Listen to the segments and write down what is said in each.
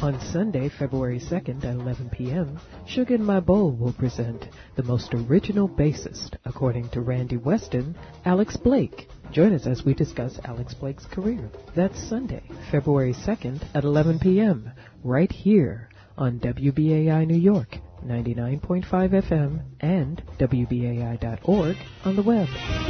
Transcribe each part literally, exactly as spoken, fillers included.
On Sunday, February second at eleven p.m., Sugar in My Bowl will present the most original bassist, according to Randy Weston, Alex Blake. Join us as we discuss Alex Blake's career. That's Sunday, February second at eleven p.m., right here on W B A I New York, ninety-nine point five F M, and W B A I dot org on the web.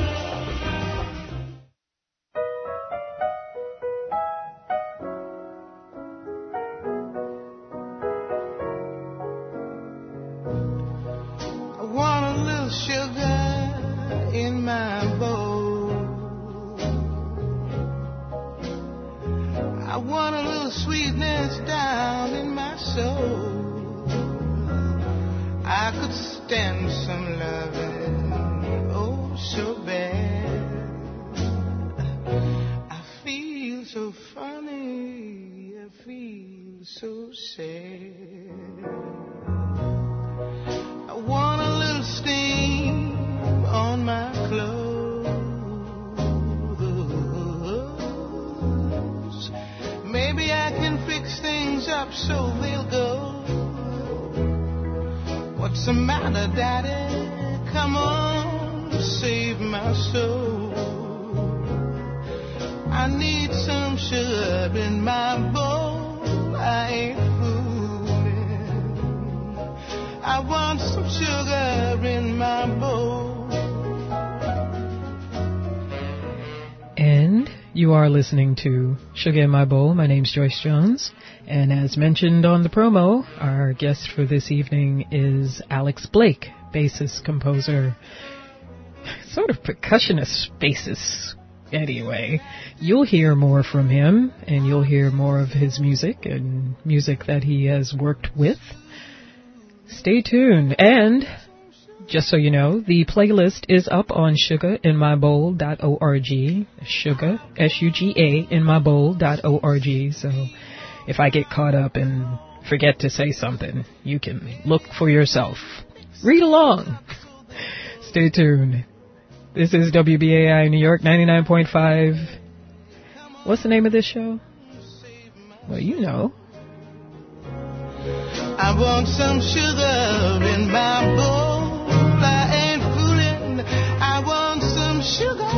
You are listening to Sugar in My Bowl. My name's Joyce Jones, and as mentioned on the promo, our guest for this evening is Alex Blake, bassist, composer, sort of percussionist bassist. Anyway, you'll hear more from him, and you'll hear more of his music and music that he has worked with. Stay tuned, and just so you know, the playlist is up on sugar in my bowl dot org. Sugar, S U G A, in my bowl dot org. So if I get caught up and forget to say something, you can look for yourself. Read along. Stay tuned. This is W B A I New York, ninety-nine point five. What's the name of this show? Well, you know. I want some sugar in my bowl. I ain't fooling. I want some sugar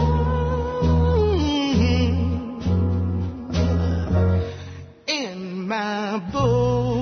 in my bowl.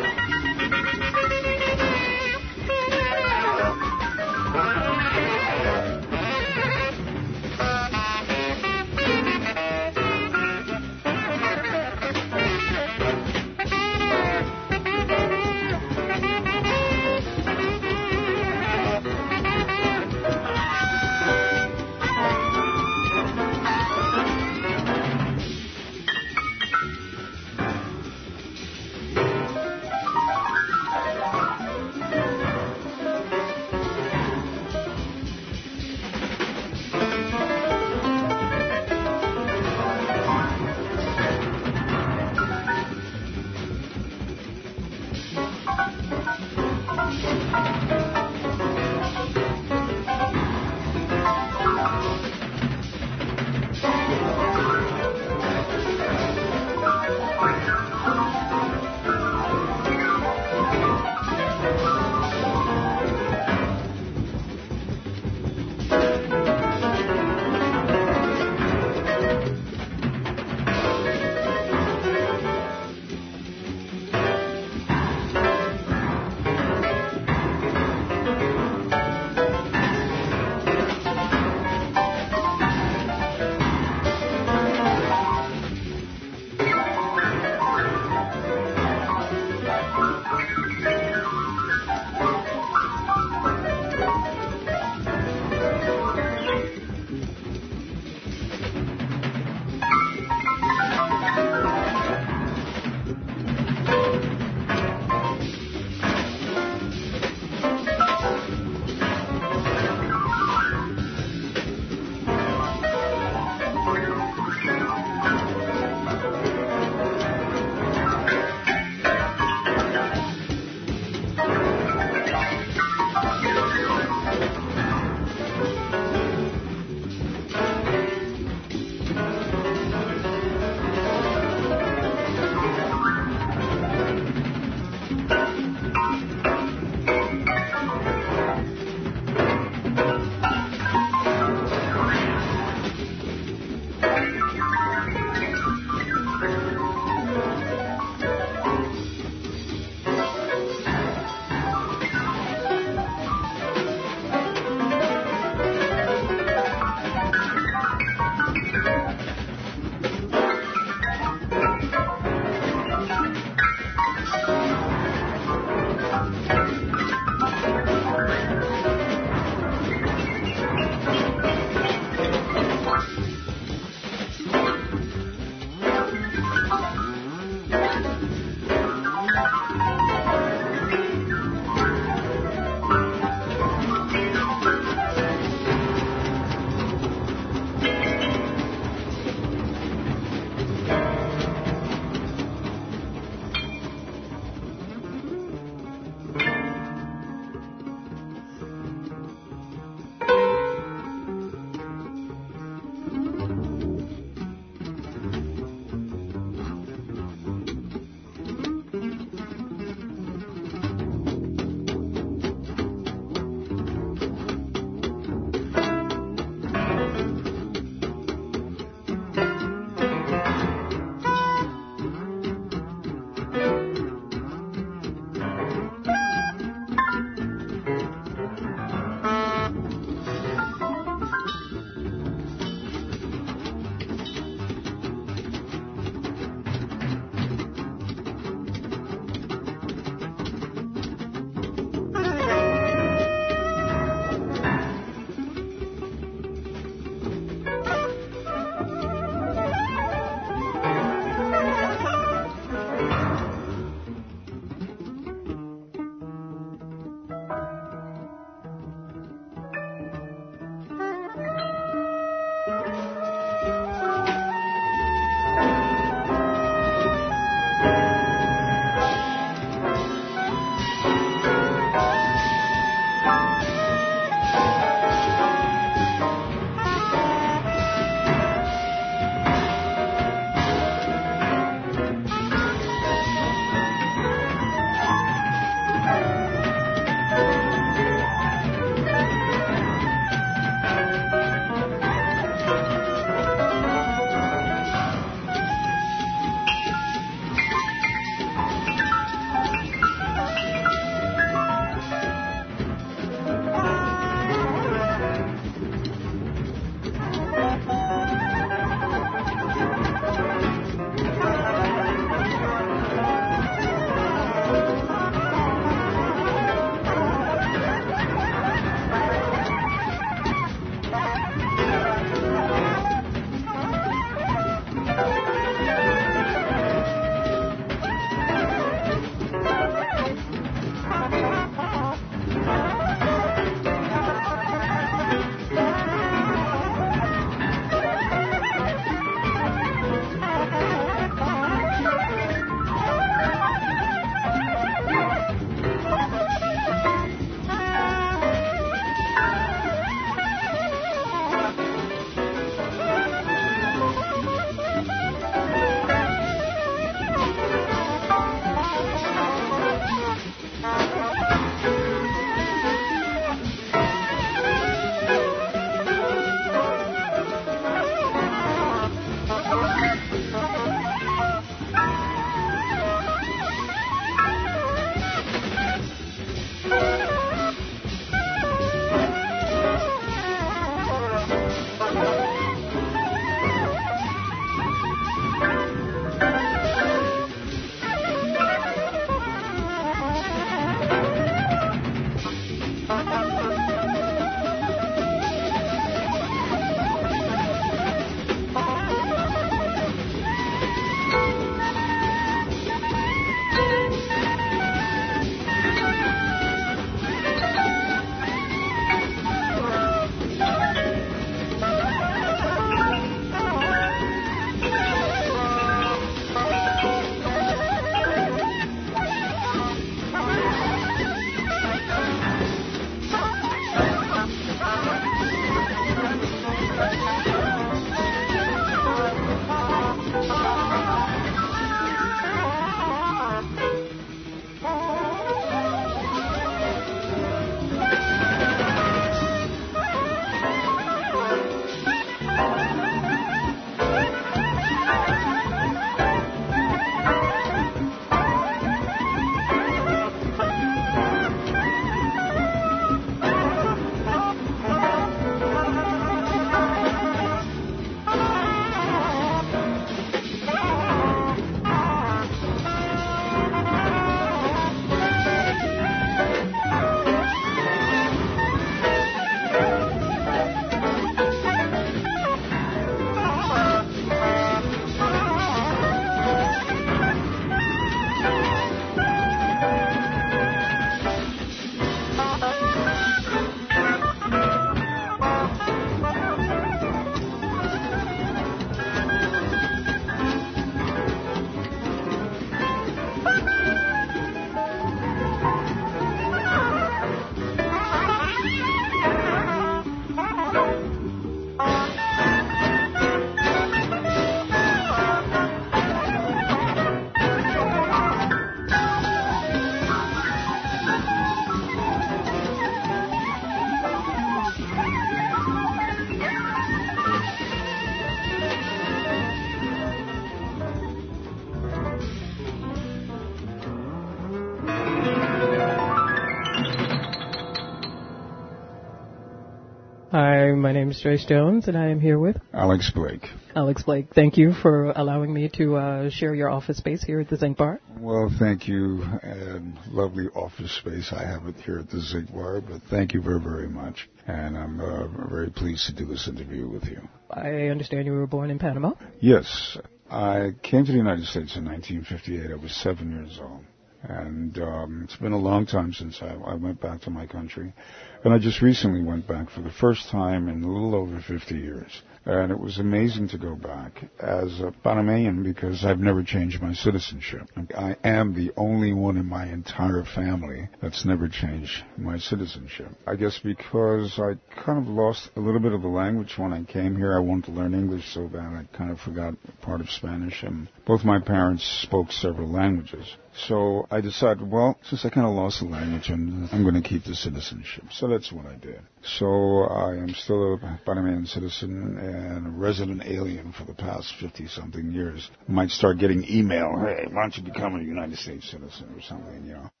My name is Joyce Jones, and I am here with Alex Blake. Alex Blake. Thank you for allowing me to uh, share your office space here at the Zinc Bar. Well, thank you, and lovely office space. I have it here at the Zinc Bar, but thank you very, very much. And I'm uh, very pleased to do this interview with you. I understand you were born in Panama? Yes. I came to the United States in nineteen fifty-eight. I was seven years old. And um, it's been a long time since I, I went back to my country. And I just recently went back for the first time in a little over fifty years. And it was amazing to go back as a Panamanian because I've never changed my citizenship. I am the only one in my entire family that's never changed my citizenship. I guess because I kind of lost a little bit of the language when I came here. I wanted to learn English so bad I kind of forgot part of Spanish. And both my parents spoke several languages. So I decided, well, since I kind of lost the language, I'm, I'm going to keep the citizenship. So that's what I did. So I am still a Panamanian citizen and a resident alien for the past fifty-something years. Might start getting email, hey, why don't you become a United States citizen or something, you know.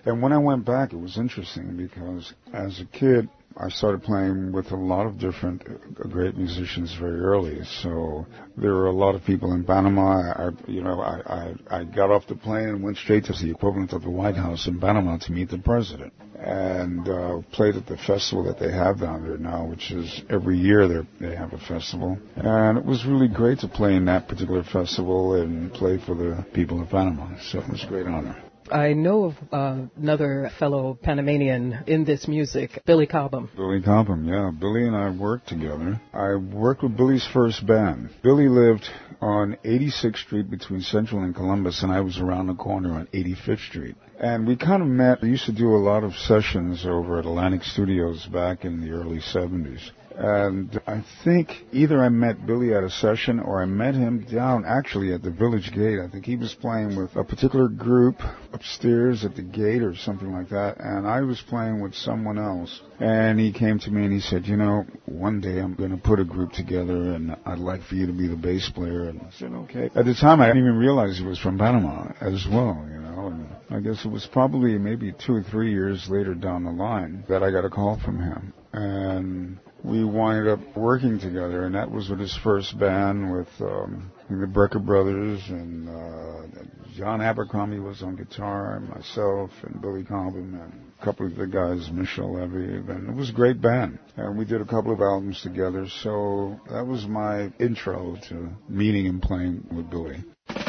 And when I went back, it was interesting because as a kid, I started playing with a lot of different uh, great musicians very early. So there were a lot of people in Panama. I, you know, I, I, I got off the plane and went straight to the equivalent of the White House in Panama to meet the president. And uh, played at the festival that they have down there now, which is every year they have a festival. And it was really great to play in that particular festival and play for the people of Panama. So it was a great honor. I know of uh, another fellow Panamanian in this music, Billy Cobham. Billy Cobham, yeah. Billy and I worked together. I worked with Billy's first band. Billy lived on eighty-sixth Street between Central and Columbus, and I was around the corner on eighty-fifth Street. And we kind of met. We used to do a lot of sessions over at Atlantic Studios back in the early seventies. And I think either I met Billy at a session or I met him down actually at the Village Gate. I think he was playing with a particular group upstairs at the gate or something like that. And I was playing with someone else. And he came to me and he said, you know, one day I'm going to put a group together and I'd like for you to be the bass player. And I said, okay. At the time, I didn't even realize he was from Panama as well, you know. And I guess it was probably maybe two or three years later down the line that I got a call from him. And we wind up working together, and that was with his first band with um, the Brecker Brothers, and uh, John Abercrombie was on guitar, and myself, and Billy Cobham, and a couple of the guys, Michel Levy, and it was a great band. And we did a couple of albums together, so that was my intro to meeting and playing with Billy.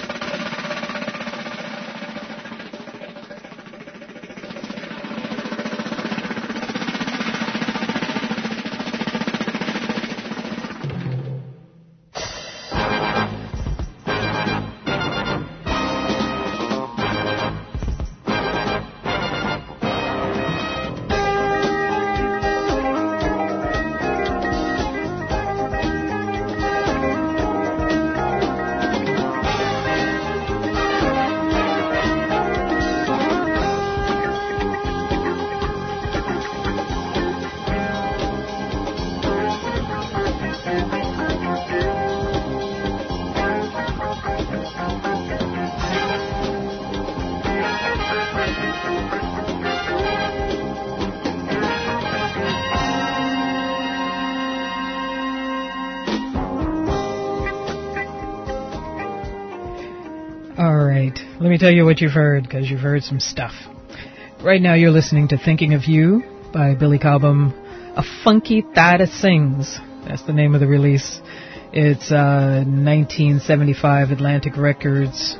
Let me tell you what you've heard, because you've heard some stuff. Right now you're listening to Thinking of You by Billy Cobham, A Funky Thada Sings. That's the name of the release. It's uh, nineteen seventy-five Atlantic Records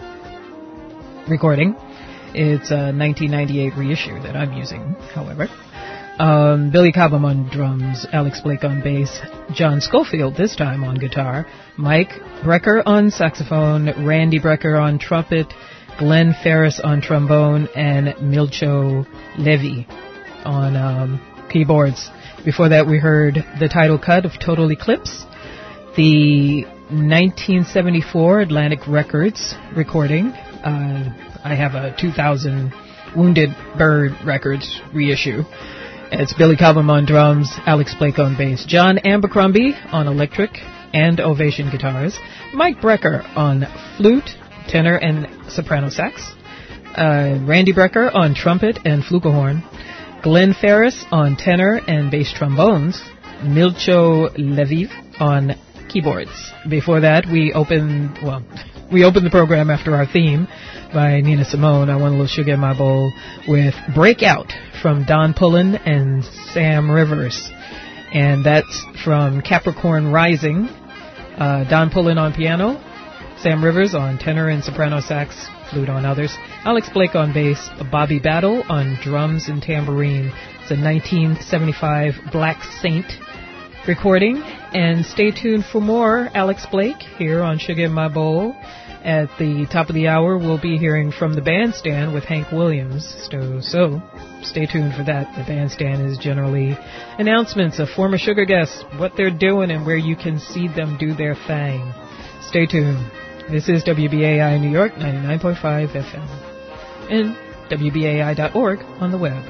recording. It's a nineteen ninety-eight reissue that I'm using, however. Um, Billy Cobham on drums, Alex Blake on bass, John Schofield this time on guitar, Mike Brecker on saxophone, Randy Brecker on trumpet, Glenn Ferris on trombone, and Milcho Levy on um, keyboards. Before that, we heard the title cut of Total Eclipse, the nineteen seventy-four Atlantic Records recording. Uh, I have a two thousand Wounded Bird Records reissue. It's Billy Cobham on drums, Alex Blake on bass, John Abercrombie on electric and Ovation guitars, Mike Brecker on flute, tenor, and soprano sax, uh, Randy Brecker on trumpet and flugelhorn, Glenn Ferris on tenor and bass trombones, Milcho Levy on keyboards. Before that, we opened, well, we opened the program after our theme by Nina Simone, I Want a Little Sugar in My Bowl, with Breakout from Don Pullen and Sam Rivers. And that's from Capricorn Rising. Uh, Don Pullen on piano, Sam Rivers on tenor and soprano sax, flute on others, Alex Blake on bass, Bobby Battle on drums and tambourine. It's a nineteen seventy-five Black Saint recording. And stay tuned for more Alex Blake here on Sugar in My Bowl. At the top of the hour, we'll be hearing from the bandstand with Hank Williams. So, so stay tuned for that. The bandstand is generally announcements of former Sugar guests, what they're doing, and where you can see them do their thing. Stay tuned. This is W B A I New York, ninety-nine point five F M, and W B A I dot org on the web.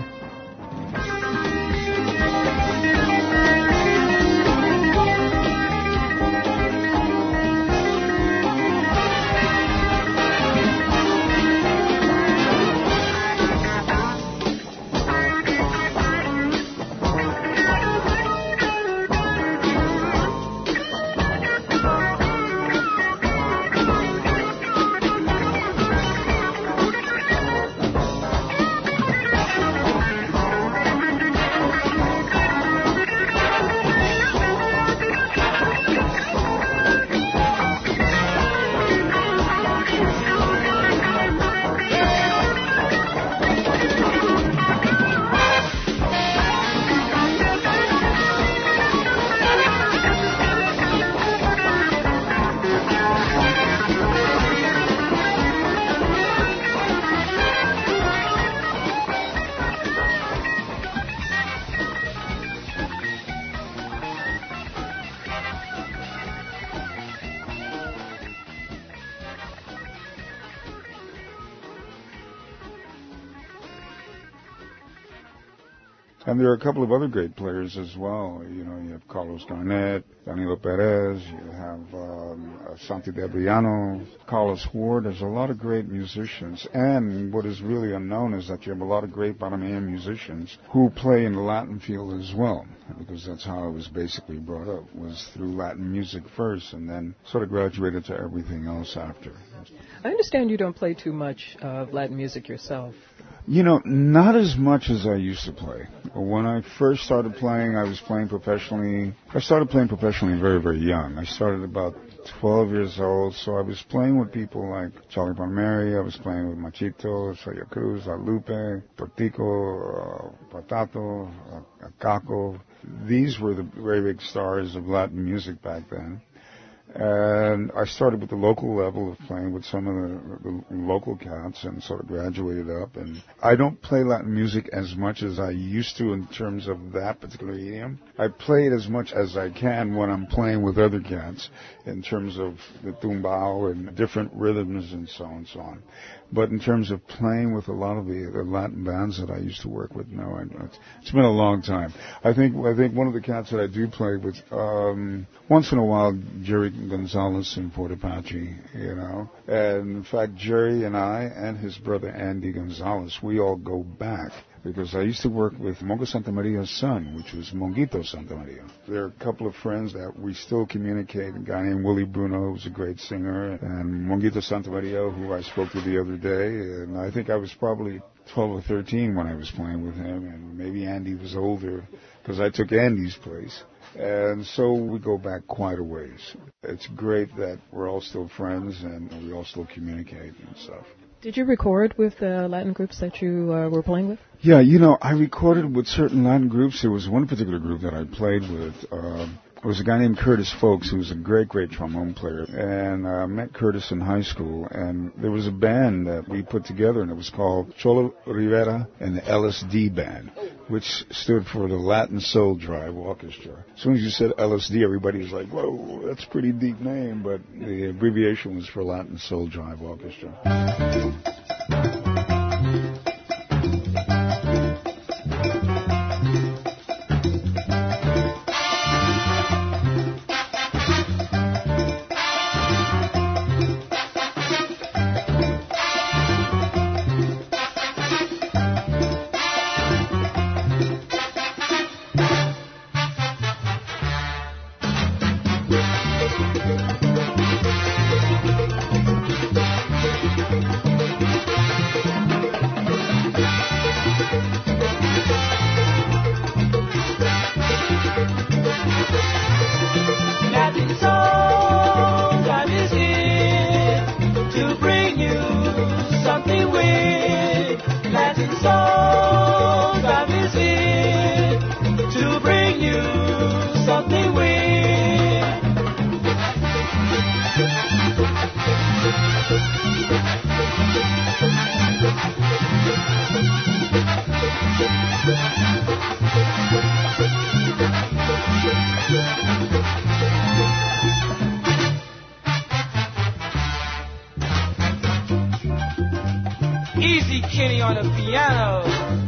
And there are a couple of other great players as well. You know, you have Carlos Garnett, Danilo Perez, you have um, uh, Santi Debriano, Carlos Ward. There's a lot of great musicians. And what is really unknown is that you have a lot of great Panamanian musicians who play in the Latin field as well, because that's how I was basically brought up, was through Latin music first and then sort of graduated to everything else after. I understand you don't play too much of uh, Latin music yourself. You know, not as much as I used to play. When I first started playing, I was playing professionally. I started playing professionally very, very young. I started about twelve years old, so I was playing with people like Charlie Palmieri. I was playing with Machito, Celia Cruz, La Lupe, Portico, uh, Patato, uh, Caco. These were the very big stars of Latin music back then. And I started with the local level of playing with some of the, the local cats and sort of graduated up. And I don't play Latin music as much as I used to in terms of that particular idiom. I play it as much as I can when I'm playing with other cats in terms of the tumbao and different rhythms and so on and so on. But in terms of playing with a lot of the, the Latin bands that I used to work with, no, I, it's, it's been a long time. I think I think one of the cats that I do play with, um, once in a while, Jerry Gonzalez in Port Apache, you know. And in fact, Jerry and I and his brother Andy Gonzalez, we all go back. Because I used to work with Mongo Santamaria's son, which was Monguito Santamaria. There are a couple of friends that we still communicate. A guy named Willie Bruno, who's a great singer, and Monguito Santamaria, who I spoke to the other day. And I think I was probably twelve or thirteen when I was playing with him, and maybe Andy was older, because I took Andy's place. And so we go back quite a ways. It's great that we're all still friends, and we all still communicate and stuff. Did you record with uh, Latin groups that you uh, were playing with? Yeah, you know, I recorded with certain Latin groups. There was one particular group that I played with. Uh, it was a guy named Curtis Folks, who was a great, great trombone player. And I uh, met Curtis in high school, and there was a band that we put together, and it was called Cholo Rivera and the L S D Band, which stood for the Latin Soul Drive Orchestra. As soon as you said L S D, everybody was like, whoa, that's a pretty deep name, but the abbreviation was for Latin Soul Drive Orchestra. Easy Kenny on the piano.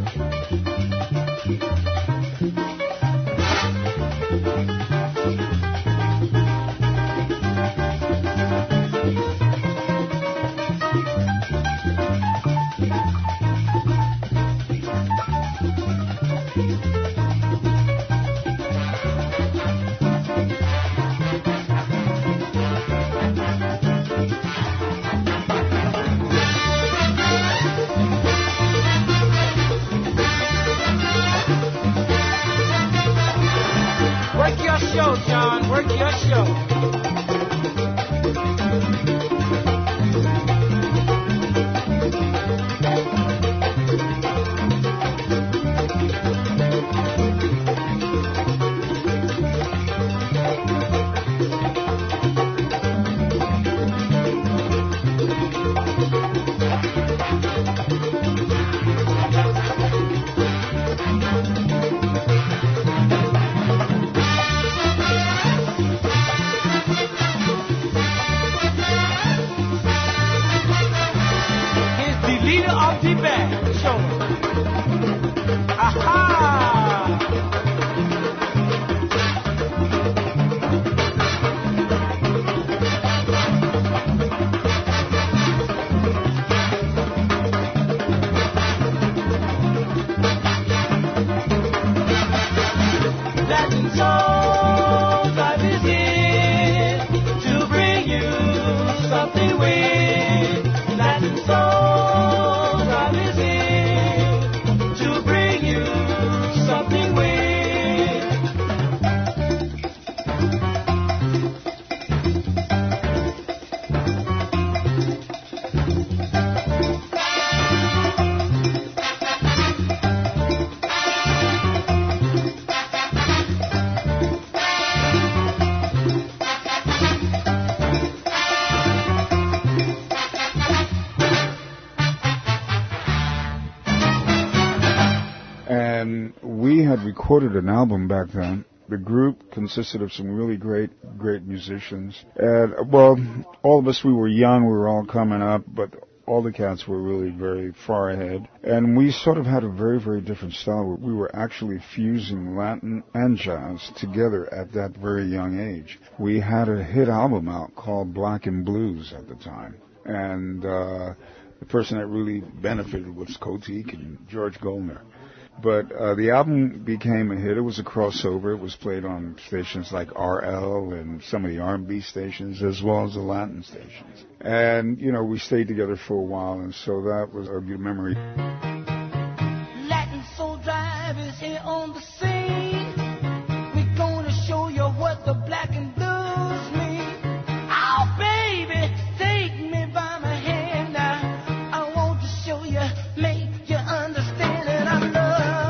Show, John. Work your show. Leader of the band, show. Aha! we had recorded an album back then. The group consisted of some really great, great musicians. And, well, all of us, we were young, we were all coming up, but all the cats were really very far ahead. And we sort of had a very, very different style. We were actually fusing Latin and jazz together at that very young age. We had a hit album out called Black and Blues at the time. And uh, the person that really benefited was Kotik and George Goldner. But uh, the album became a hit. It was a crossover. It was played on stations like R L and some of the R and B stations as well as the Latin stations. And, you know, we stayed together for a while, and so that was a good memory. Latin Soul Drive is here on the scene. We're going to show you what the black and blues mean. Oh, baby, take me by my hand now. I want to show you, make you understand it. I love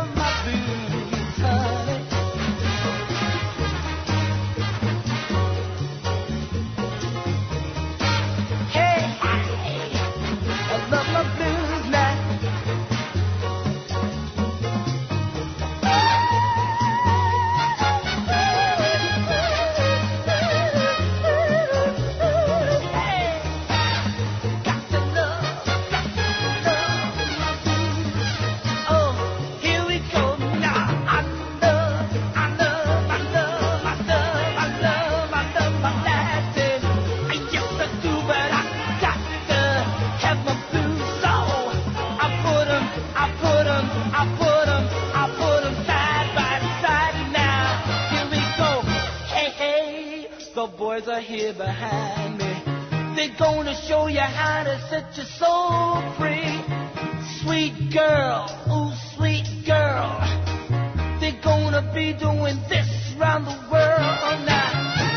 are here behind me. They're gonna show you how to set your soul free. Sweet girl, ooh, sweet girl. They're gonna be doing this around the world now.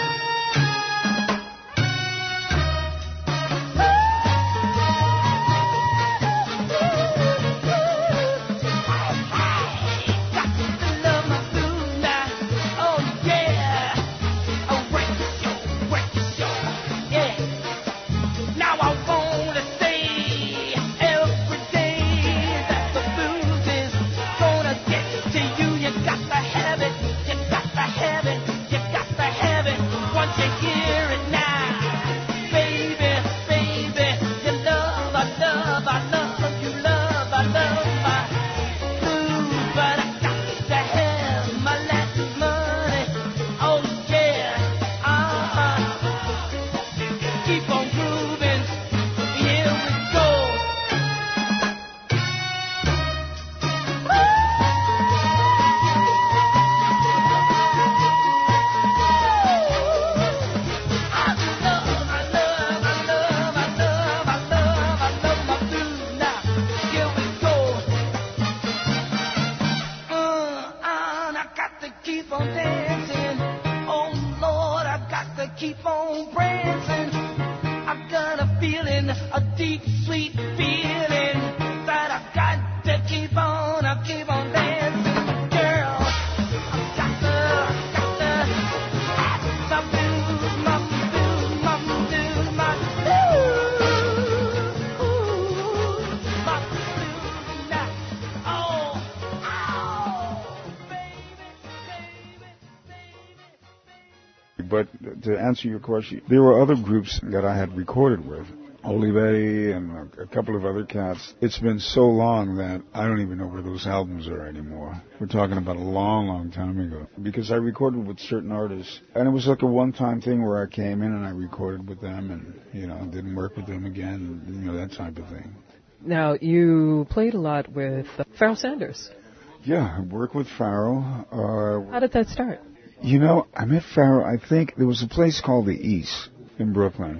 But to answer your question, there were other groups that I had recorded with, Olivetti and a, a couple of other cats. It's been so long that I don't even know where those albums are anymore. We're talking about a long, long time ago. Because I recorded with certain artists, and it was like a one-time thing where I came in and I recorded with them and, you know, didn't work with them again, you know, that type of thing. Now, you played a lot with uh, Pharoah Sanders. Yeah, I worked with Pharoah. Uh, How did that start? You know, I met Pharoah, I think, there was a place called the East in Brooklyn.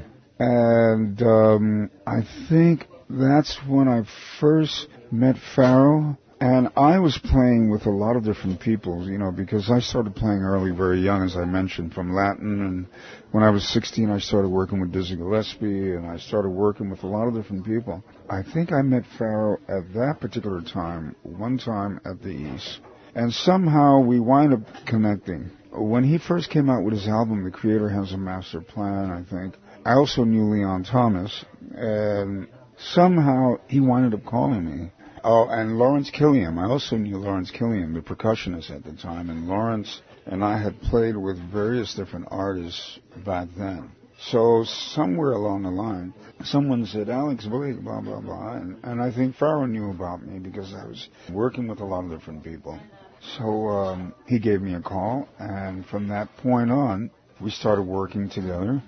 And um, I think that's when I first met Pharoah. And I was playing with a lot of different people, you know, because I started playing early, very young, as I mentioned, from Latin. And when I was sixteen, I started working with Dizzy Gillespie, and I started working with a lot of different people. I think I met Pharoah at that particular time, one time at the East. And somehow we wind up connecting. When he first came out with his album, The Creator Has a Master Plan, I think, I also knew Leon Thomas, and somehow he winded up calling me. Oh, and Lawrence Killiam. I also knew Lawrence Killiam, the percussionist at the time, and Lawrence and I had played with various different artists back then. So somewhere along the line, someone said, Alex Blake, blah, blah, blah, and, and I think Pharoah knew about me because I was working with a lot of different people. So um, he gave me a call, and from that point on, we started working together.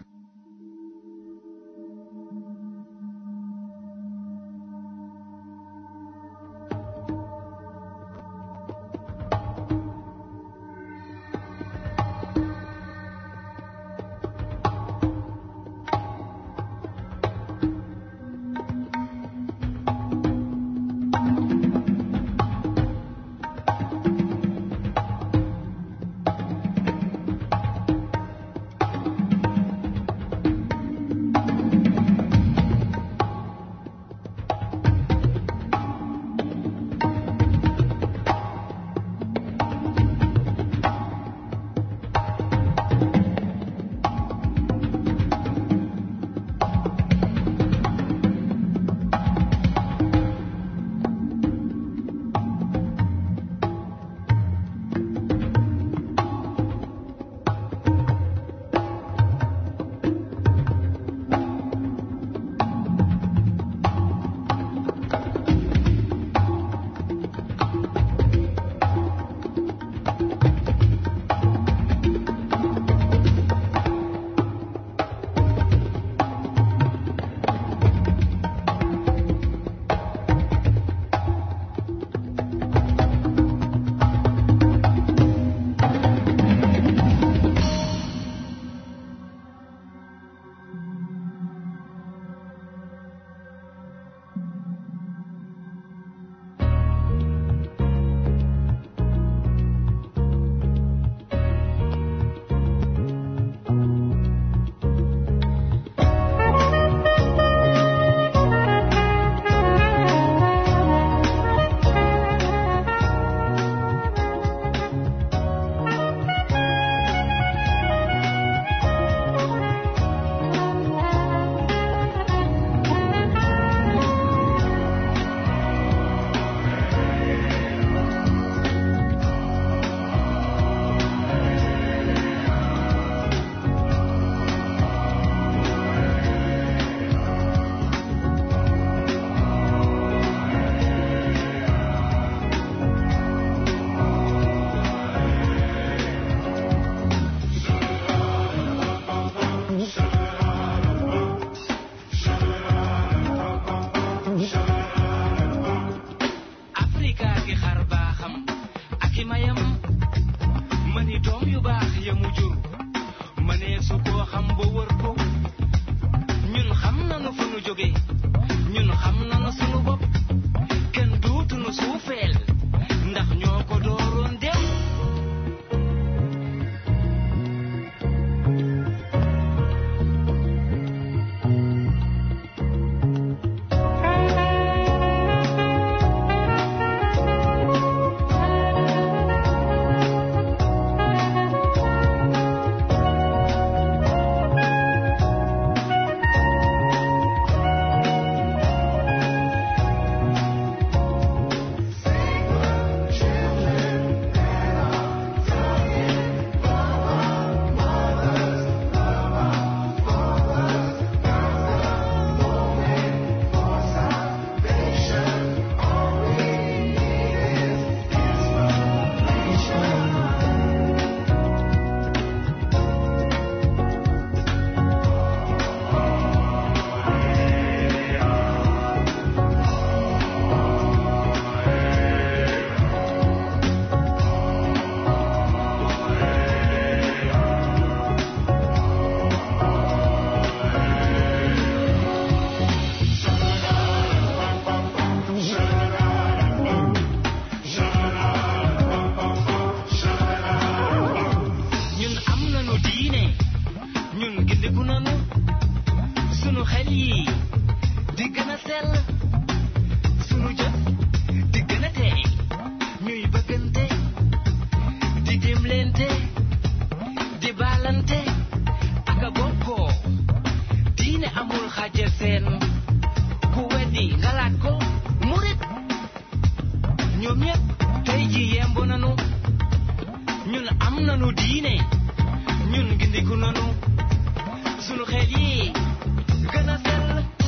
nanu diine ñun gindiku nanu sunu xel yi gën a sell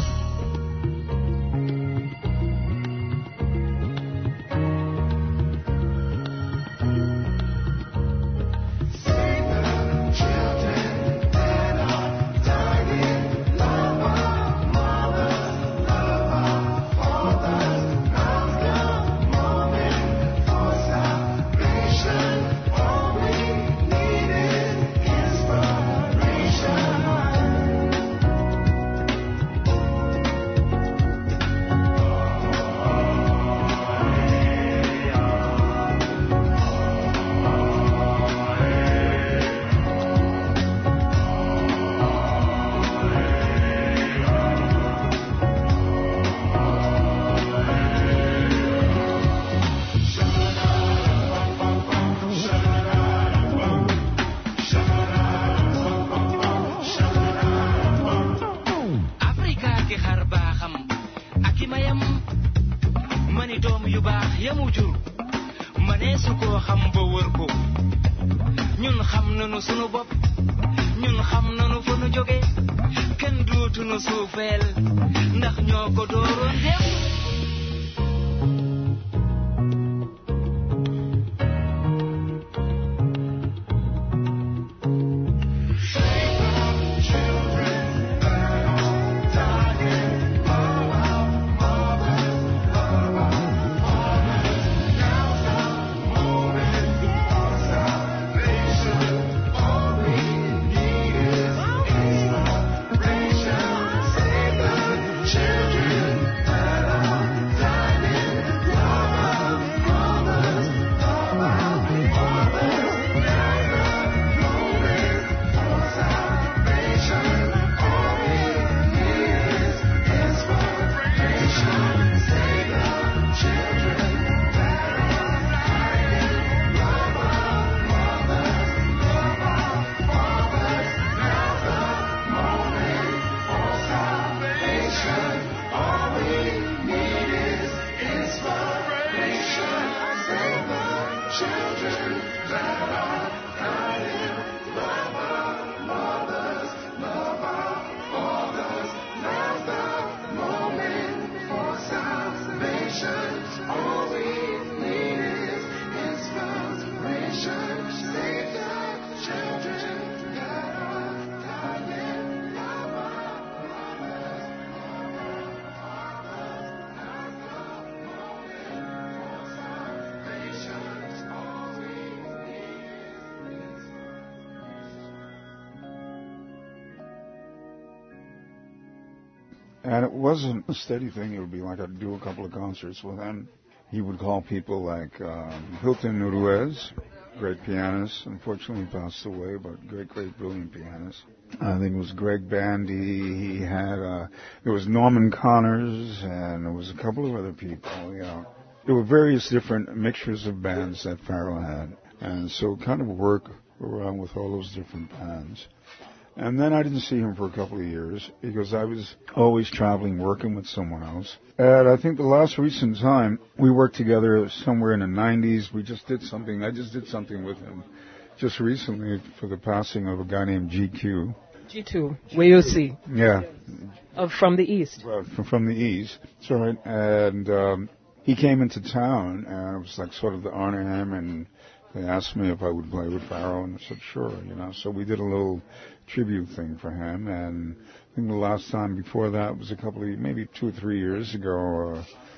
And it wasn't a steady thing. It would be like I'd do a couple of concerts with him. He would call people like um, Hilton Uruez, great pianist. Unfortunately, passed away, but great, great, brilliant pianist. I think it was Greg Bandy. He had, uh, there was Norman Connors, and there was a couple of other people, you know. There were various different mixtures of bands that Pharoah had. And so kind of work around with all those different bands. And then I didn't see him for a couple of years because I was always traveling, working with someone else. And I think the last recent time we worked together somewhere in the nineties, we just did something. I just did something with him just recently for the passing of a guy named G Q. G two, where you see. Yeah. Of From the East. Well, from, from the East. That's right. And um, he came into town, and it was like sort of the honor him, and they asked me if I would play with Pharoah, and I said, sure, you know. So we did a little tribute thing for him, and I think the last time before that was a couple of, maybe two or three years ago,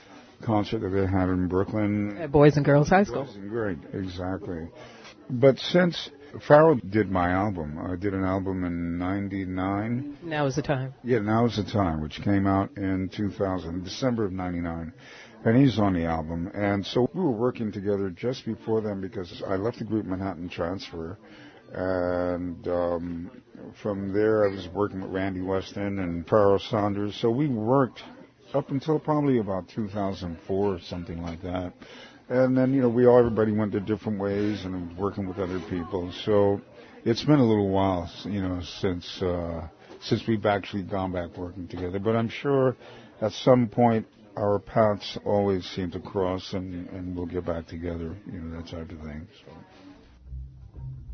a concert that they had in Brooklyn. At Boys and Girls High School. It wasn't great, exactly. But since Pharoah did my album, I did an album in ninety-nine. Now is the time. Yeah, Now is the Time, which came out in two thousand, December of ninety-nine. And he's on the album. And so we were working together just before then because I left the group Manhattan Transfer. And um, from there, I was working with Randy Weston and Pharoah Saunders. So we worked up until probably about two thousand four or something like that. And then, you know, we all, everybody went their different ways and was working with other people. So it's been a little while, you know, since uh, since we've actually gone back working together. But I'm sure at some point our paths always seem to cross, and, and we'll get back together, you know, that type of thing. So.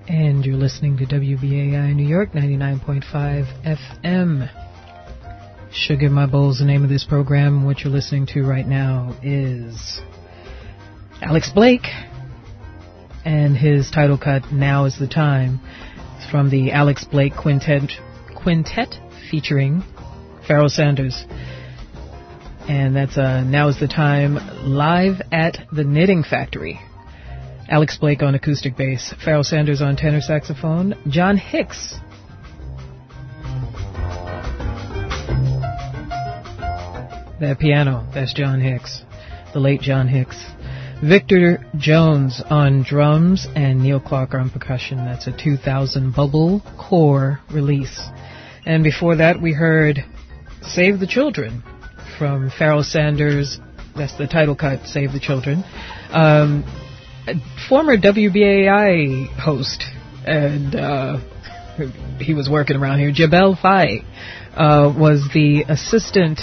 And you're listening to W B A I New York, ninety-nine point five F M. Sugar in My Bowl is the name of this program. What you're listening to right now is Alex Blake and his title cut, Now is the Time. It's from the Alex Blake Quintet, Quintet featuring Pharoah Sanders. And that's uh, Now is the Time, live at the Knitting Factory. Alex Blake on acoustic bass, Pharoah Sanders on tenor saxophone, John Hicks that piano, that's John Hicks, the late John Hicks. Victor Jones on drums and Neil Clark on percussion. That's a two thousand Bubble Core release. And before that we heard Save the Children from Pharoah Sanders. That's the title cut, Save the Children. Um, former W B A I host, and uh, he was working around here, Jabel Fay, uh, was the assistant,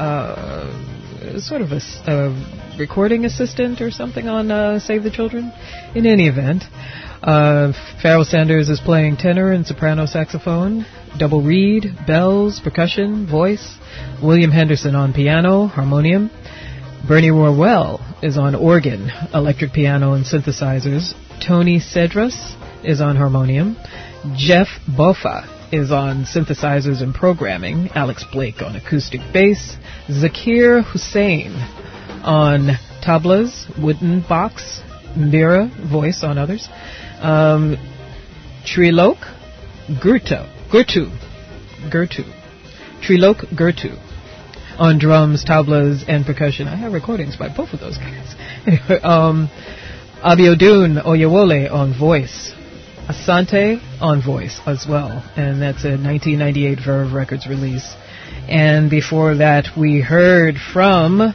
uh, sort of a, a recording assistant or something on uh, Save the Children. In any event, uh, Pharoah Sanders is playing tenor and soprano saxophone, double reed, bells, percussion, voice. William Henderson on piano, harmonium. Bernie Worwell is on organ, electric piano, and synthesizers. Tony Cedras is on harmonium. Jeff Bofa is on synthesizers and programming. Alex Blake on acoustic bass. Zakir Hussain on tablas, wooden box, mbira, voice on others. Um, Trilok Gurtu, Gurtu, Gurtu, Trilok Gurtu on drums, tablas, and percussion. I have recordings by both of those guys. Anyway, um, Abiodun Oyewole on voice. Asante on voice as well. And that's a nineteen ninety-eight Verve Records release. And before that, we heard from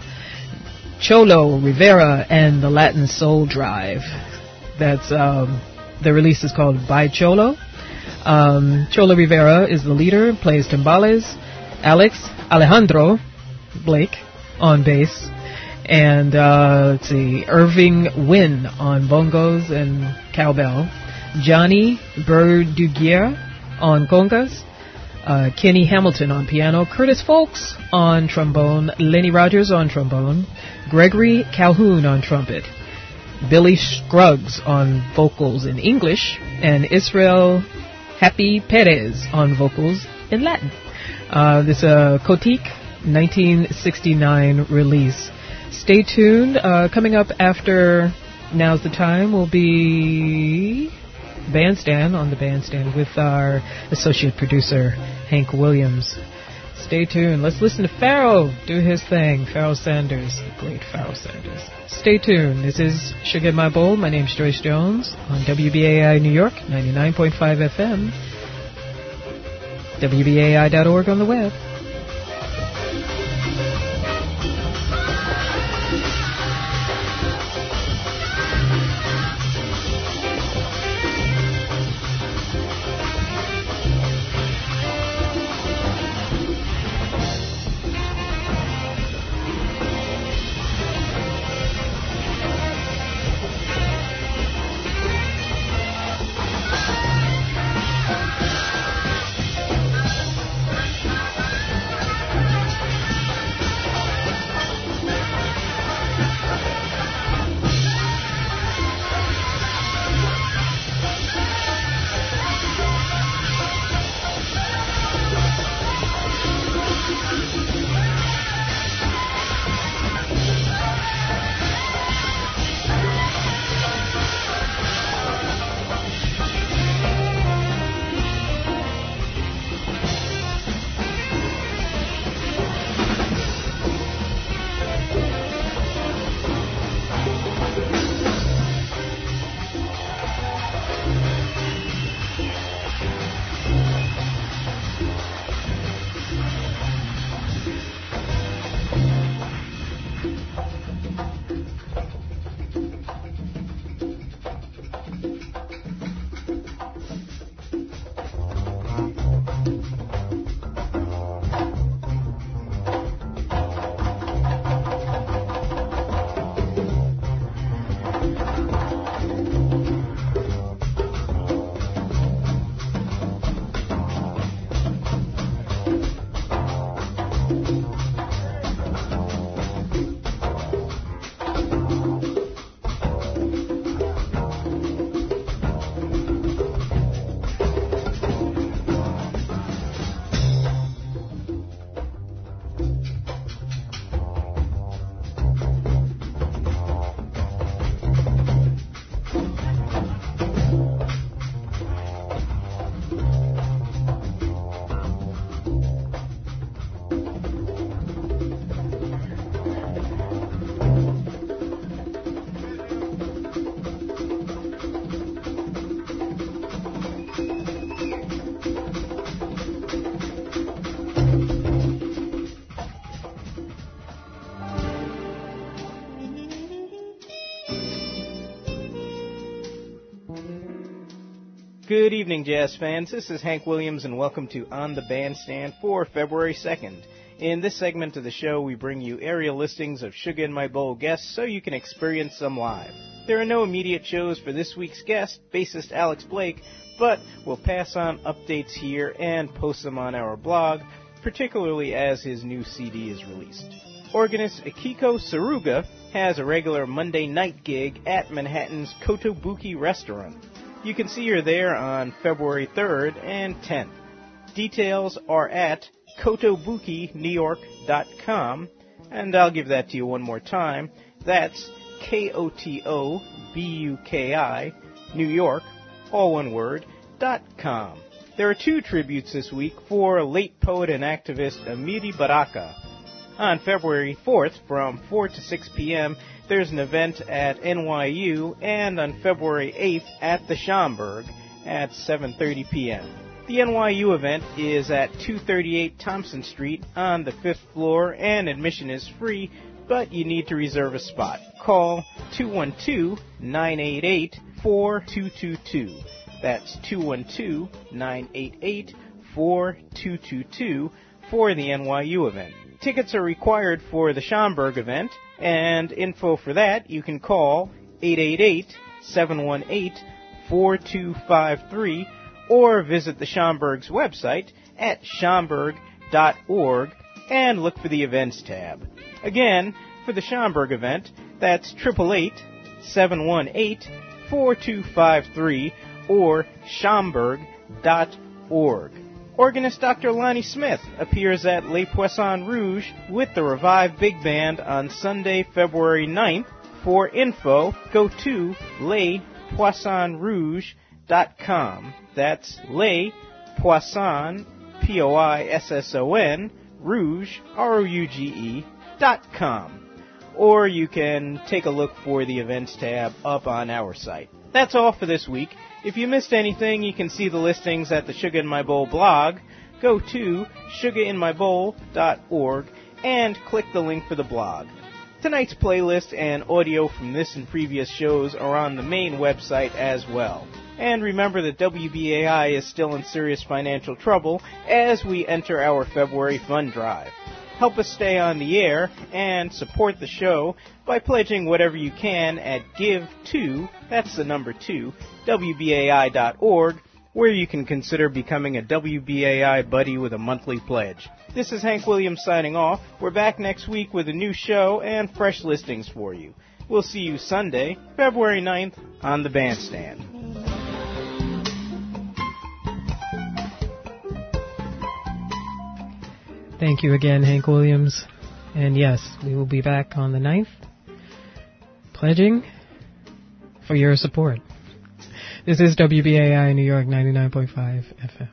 Cholo Rivera and the Latin Soul Drive. That's, um, the release is called By Cholo. Um, Cholo Rivera is the leader, plays timbales. Alex Alejandro Blake on bass, and uh, let's see, Irving Wynn on bongos and cowbell, Johnny Berdugier on congas, uh, Kenny Hamilton on piano, Curtis Folks on trombone, Lenny Rogers on trombone, Gregory Calhoun on trumpet, Billy Scruggs on vocals in English, and Israel Happy Perez on vocals in Latin. Uh, this uh, Kotik nineteen sixty-nine release. Stay tuned. Uh, coming up after Now's the Time will be Bandstand on the Bandstand with our associate producer, Hank Williams. Stay tuned. Let's listen to Pharoah do his thing. Pharoah Sanders, the great Pharoah Sanders. Stay tuned. This is Sugar in My Bowl. My name's Joyce Jones on W B A I New York, ninety-nine point five F M. W B A I dot org on the web. Good evening, jazz fans. This is Hank Williams, and welcome to On the Bandstand for February second. In this segment of the show, we bring you area listings of Sugar in My Bowl guests so you can experience them live. There are no immediate shows for this week's guest, bassist Alex Blake, but we'll pass on updates here and post them on our blog, particularly as his new C D is released. Organist Akiko Saruga has a regular Monday night gig at Manhattan's Kotobuki restaurant. You can see her there on February third and tenth. Details are at kotobuki new york dot com, and I'll give that to you one more time. That's K O T O B U K I, New York, all one word, dot com. There are two tributes this week for late poet and activist Amiri Baraka. On February fourth, from four to six p.m., there's an event at N Y U, and on February eighth at the Schomburg at seven thirty p.m. The N Y U event is at two thirty-eight Thompson Street on the fifth floor, and admission is free, but you need to reserve a spot. Call two one two, nine eight eight, four two two two. That's two one two, nine eight eight, four two two two for the N Y U event. Tickets are required for the Schomburg event, and info for that you can call eight eight eight, seven one eight, four two five three or visit the Schomburg's website at schomburg dot org and look for the Events tab. Again, for the Schomburg event, that's eight eight eight, seven one eight, four two five three or schomburg dot org. Organist Doctor Lonnie Smith appears at Les Poissons Rouge with the Revive Big Band on Sunday, February ninth. For info, go to les poissons rouge dot com. That's Les Poissons, P O I S S O N, Rouge, R O U G E, dot com. Or you can take a look for the Events tab up on our site. That's all for this week. If you missed anything, you can see the listings at the Sugar in My Bowl blog. Go to sugar in my bowl dot org and click the link for the blog. Tonight's playlist and audio from this and previous shows are on the main website as well. And remember that W B A I is still in serious financial trouble as we enter our February fund drive. Help us stay on the air and support the show by pledging whatever you can at give to, that's the number two, W B A I dot org, where you can consider becoming a W B A I buddy with a monthly pledge. This is Hank Williams signing off. We're back next week with a new show and fresh listings for you. We'll see you Sunday, February ninth, on the Bandstand. Thank you again, Hank Williams. And yes, we will be back on the ninth, pledging for your support. This is W B A I New York ninety-nine point five F M.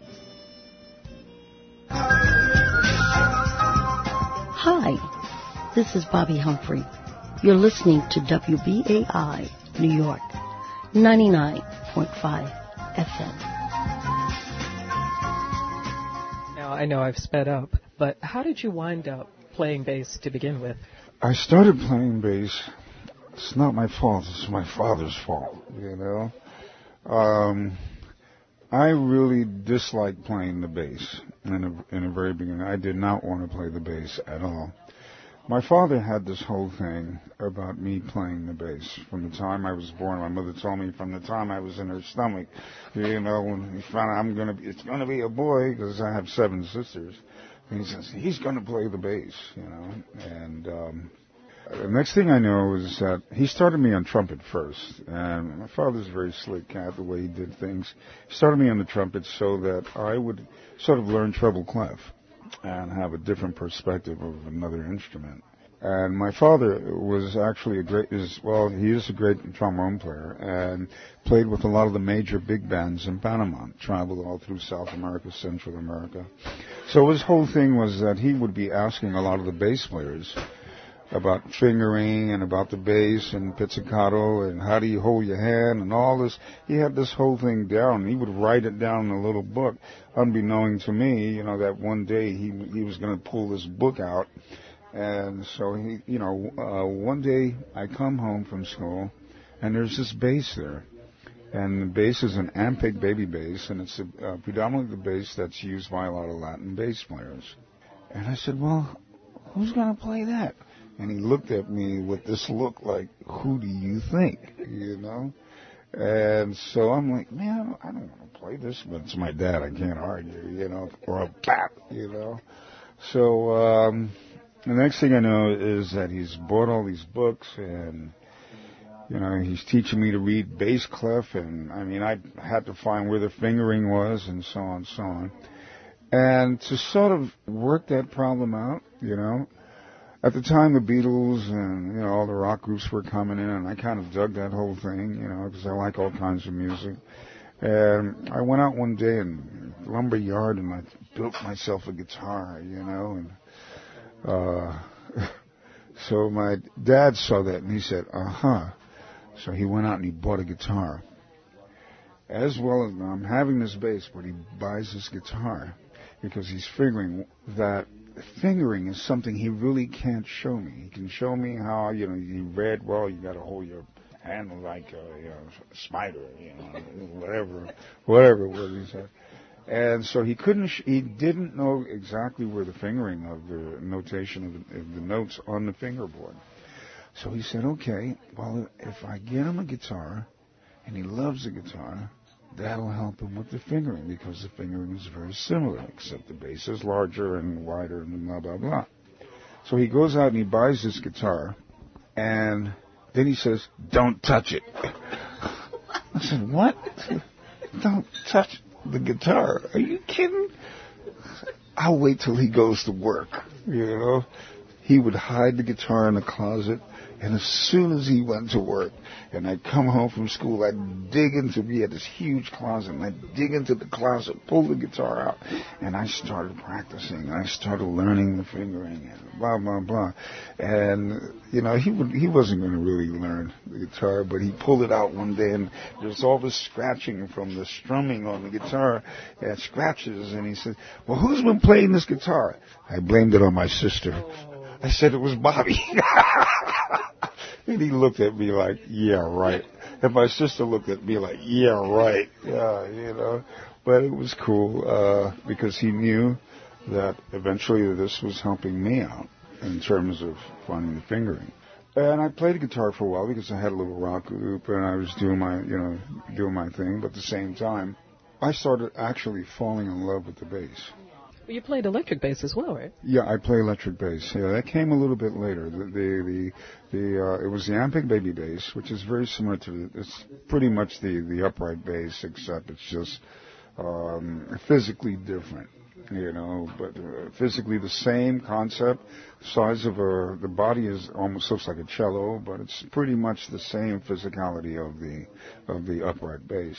Hi, this is Bobby Humphrey. You're listening to W B A I New York ninety-nine point five F M. I know I've sped up, but how did you wind up playing bass to begin with? I started playing bass. It's not my fault. It's my father's fault, you know. Um, I really disliked playing the bass in a, in the very beginning. I did not want to play the bass at all. My father had this whole thing about me playing the bass. From the time I was born, my mother told me from the time I was in her stomach, you know, when he found out I'm gonna be, it's gonna be a boy, because I have seven sisters. And he says he's gonna play the bass, you know. And um, the next thing I know is that he started me on trumpet first. And my father's a very slick cat, the way he did things. He started me on the trumpet so that I would sort of learn treble clef and have a different perspective of another instrument. And my father was actually a great, is well, he is a great trombone player and played with a lot of the major big bands in Panama, traveled all through South America, Central America. So his whole thing was that he would be asking a lot of the bass players about fingering and about the bass and pizzicato and how do you hold your hand and all this. He had this whole thing down. He would write it down in a little book, unbeknown to me, you know, that one day he he was going to pull this book out. And so, he, you know, uh, one day I come home from school and there's this bass there. And the bass is an Ampeg baby bass, and it's a, uh, predominantly the bass that's used by a lot of Latin bass players. And I said, well, who's going to play that? And he looked at me with this look like, who do you think, you know? And so I'm like, man, I don't want to play this, but it's my dad. I can't argue, you know, or a bap, you know? So um, the next thing I know is that he's bought all these books, and you know, he's teaching me to read bass clef, and I mean, I had to find where the fingering was, and so on and so on. And to sort of work that problem out, you know, at the time the Beatles and, you know, all the rock groups were coming in, and I kind of dug that whole thing, you know, because I like all kinds of music. And I went out one day in lumber yard and I built myself a guitar, you know, and uh, so my dad saw that and he said, uh-huh. So he went out and he bought a guitar. As well as I'm having this bass, but he buys this guitar because he's figuring that fingering is something he really can't show me. He can show me how, you know, you read, well, you got to hold your hand like a, you know, spider, you know, whatever, whatever it was he said. And so he couldn't, sh- he didn't know exactly where the fingering of the notation of the, of the notes on the fingerboard. So he said, okay, well, if I get him a guitar, and he loves the guitar, that'll help him with the fingering, because the fingering is very similar, except the bass is larger and wider and blah, blah, blah. So he goes out and he buys this guitar, and then he says, don't touch it. I said, what? Don't touch the guitar. Are you kidding? I'll wait till he goes to work, you know. He would hide the guitar in the closet, and as soon as he went to work, and I'd come home from school, I'd dig into, we had this huge closet, and I'd dig into the closet, pull the guitar out, and I started practicing, and I started learning the fingering, and blah, blah, blah. And, you know, he would, he wasn't going to really learn the guitar, but he pulled it out one day, and there's all this scratching from the strumming on the guitar, and scratches, and he said, well, who's been playing this guitar? I blamed it on my sister. I said it was Bobby. And he looked at me like, yeah, right. And my sister looked at me like, yeah, right. Yeah, you know. But it was cool uh, because he knew that eventually this was helping me out in terms of finding the fingering. And I played guitar for a while because I had a little rock group and I was doing my, you know, doing my thing. But at the same time, I started actually falling in love with the bass. You played electric bass as well, right? Yeah, I play electric bass. Yeah, that came a little bit later. The the the, the uh, it was the Ampeg baby bass, which is very similar to the, it's pretty much the the upright bass, except it's just um, physically different. You know, but uh, physically the same concept. Size of a the body is almost looks like a cello, but it's pretty much the same physicality of the of the upright bass.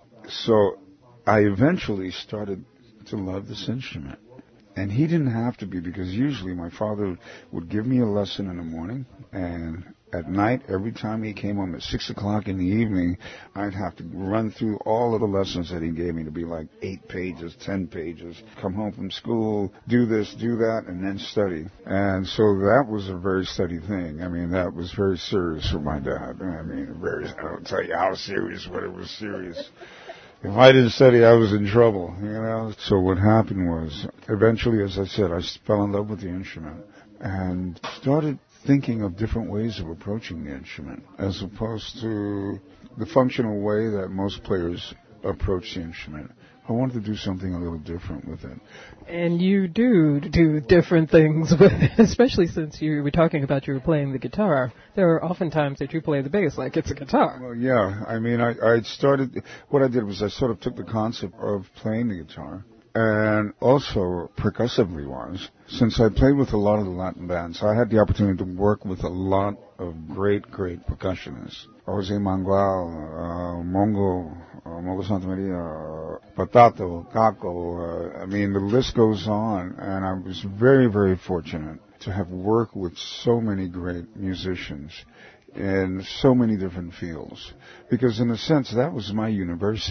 So I eventually started to love this instrument. And he didn't have to be, because usually my father would give me a lesson in the morning, and at night, every time he came home at six o'clock in the evening, I'd have to run through all of the lessons that he gave me to be like eight pages, ten pages, come home from school, do this, do that, and then study. And so that was a very steady thing. I mean, that was very serious for my dad. I mean, very, I don't tell you how serious, but it was serious. If I didn't study, I was in trouble, you know. So what happened was, eventually, as I said, I fell in love with the instrument and started thinking of different ways of approaching the instrument, as opposed to the functional way that most players approach the instrument. I wanted to do something a little different with it. And you do do different things with it, especially since you were talking about you were playing the guitar. There are often times that you play the bass like it's a guitar. Well, yeah. I mean, I, I started, what I did was I sort of took the concept of playing the guitar, and also percussively wise, since I played with a lot of the Latin bands, I had the opportunity to work with a lot of great, great percussionists. Jose Mangual, uh, Mongo, uh, Mongo Santa Maria, uh, Patato, Caco, uh, I mean, the list goes on, and I was very, very fortunate to have worked with so many great musicians in so many different fields, because in a sense, that was my university.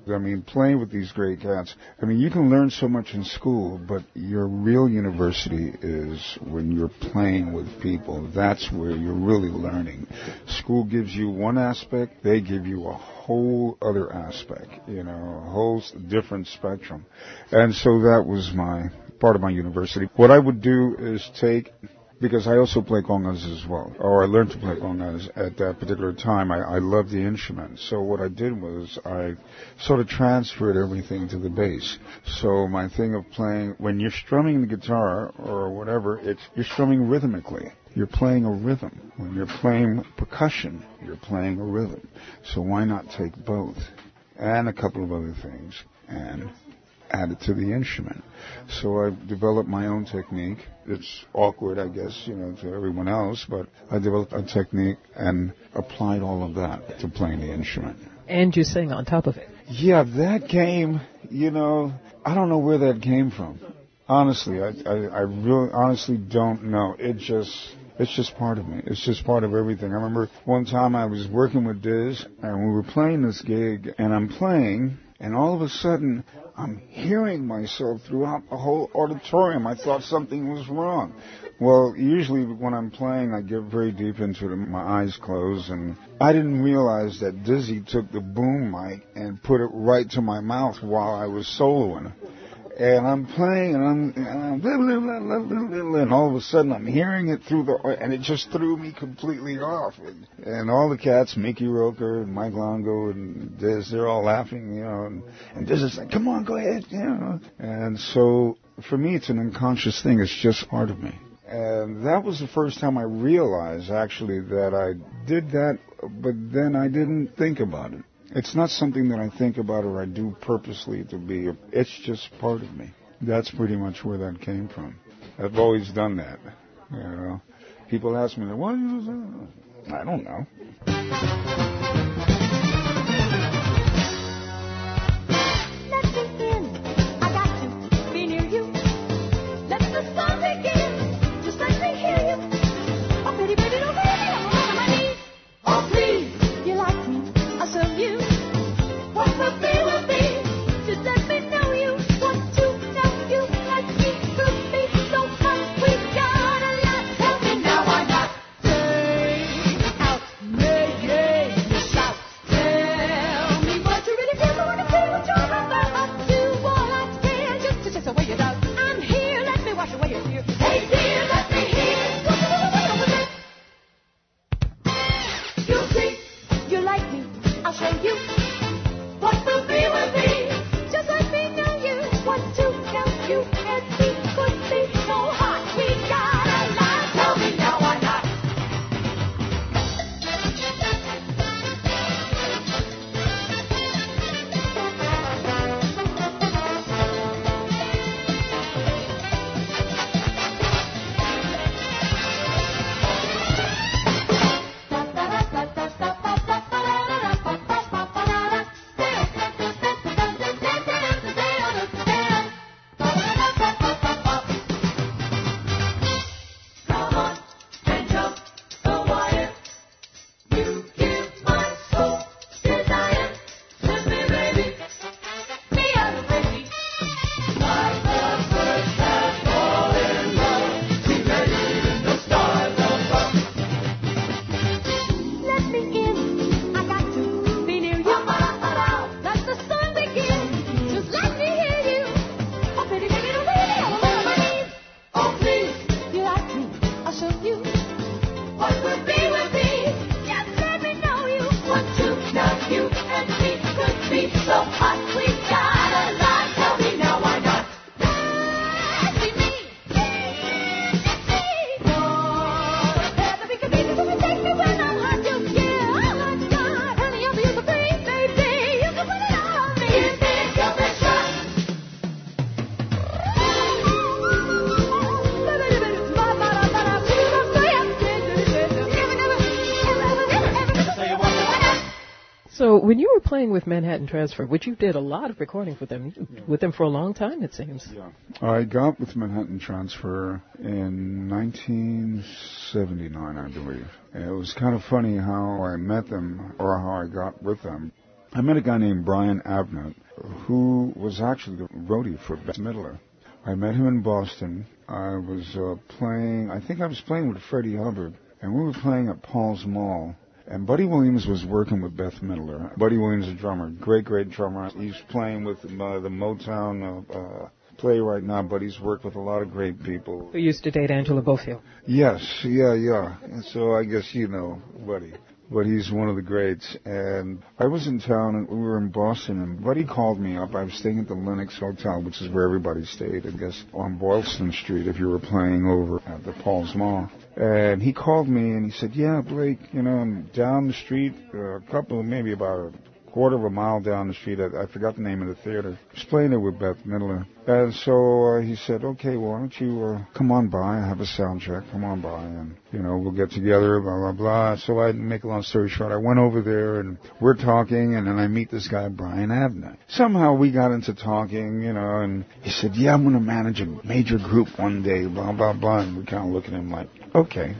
I mean, playing with these great cats. I mean, you can learn so much in school, but your real university is when you're playing with people. That's where you're really learning. School gives you one aspect, they give you a whole other aspect, you know, a whole different spectrum. And so that was my part of my university. What I would do is take... Because I also play congas as well, or I learned to play congas at that particular time. I, I loved the instrument. So what I did was I sort of transferred everything to the bass. So my thing of playing, when you're strumming the guitar or whatever, it's you're strumming rhythmically. You're playing a rhythm. When you're playing percussion, you're playing a rhythm. So why not take both? And a couple of other things. And add it to the instrument. So I've developed my own technique. It's awkward, I guess, you know, to everyone else, but I developed a technique and applied all of that to playing the instrument. And you sing on top of it. Yeah, that came, you know, I don't know where that came from. Honestly, I, I, I really honestly don't know. It just... It's just part of me. It's just part of everything. I remember one time I was working with Diz, and we were playing this gig, and I'm playing, and all of a sudden, I'm hearing myself throughout the whole auditorium. I thought something was wrong. Well, usually when I'm playing, I get very deep into it, my eyes closed, and I didn't realize that Dizzy took the boom mic and put it right to my mouth while I was soloing. And I'm playing, and I'm, and, I'm blah, blah, blah, blah, blah, and all of a sudden I'm hearing it through the, and it just threw me completely off. And, and all the cats, Mickey Roker and Mike Longo and Diz, they're all laughing, you know, and, and Diz is like, come on, go ahead, you know. And so for me, it's an unconscious thing. It's just part of me. And that was the first time I realized, actually, that I did that, but then I didn't think about it. It's not something that I think about or I do purposely to be. It's just part of me. That's pretty much where that came from. I've always done that. You know, people ask me, "What is it?" I don't know. So when you were playing with Manhattan Transfer, which you did a lot of recording with them, with them for a long time, it seems. Yeah. I got with Manhattan Transfer in nineteen seventy-nine, I believe. And it was kind of funny how I met them or how I got with them. I met a guy named Brian Abnett, who was actually the roadie for Bette Midler. I met him in Boston. I was uh, playing, I think I was playing with Freddie Hubbard, and we were playing at Paul's Mall. And Buddy Williams was working with Bette Midler. Buddy Williams, a drummer, great, great drummer. He's playing with uh, the Motown uh, uh, playwright now, but he's worked with a lot of great people. Who used to date Angela Bofill. Yes, yeah, yeah. And so I guess you know Buddy. But he's one of the greats. And I was in town, and we were in Boston, and Buddy called me up. I was staying at the Lenox Hotel, which is where everybody stayed, I guess, on Boylston Street if you were playing over at the Paul's Mall. And he called me, and he said, yeah, Blake, you know, I'm down the street, uh, a couple, maybe about a quarter of a mile down the street. I, I forgot the name of the theater. I was playing it with Bette Midler. And so uh, he said, okay, well, why don't you uh, come on by? I have a sound check. Come on by, and, you know, we'll get together, blah, blah, blah. So I make a long story short, I went over there, and we're talking, and then I meet this guy, Brian Abnett. Somehow we got into talking, you know, and he said, yeah, I'm going to manage a major group one day, blah, blah, blah. And we kind of look at him like, okay.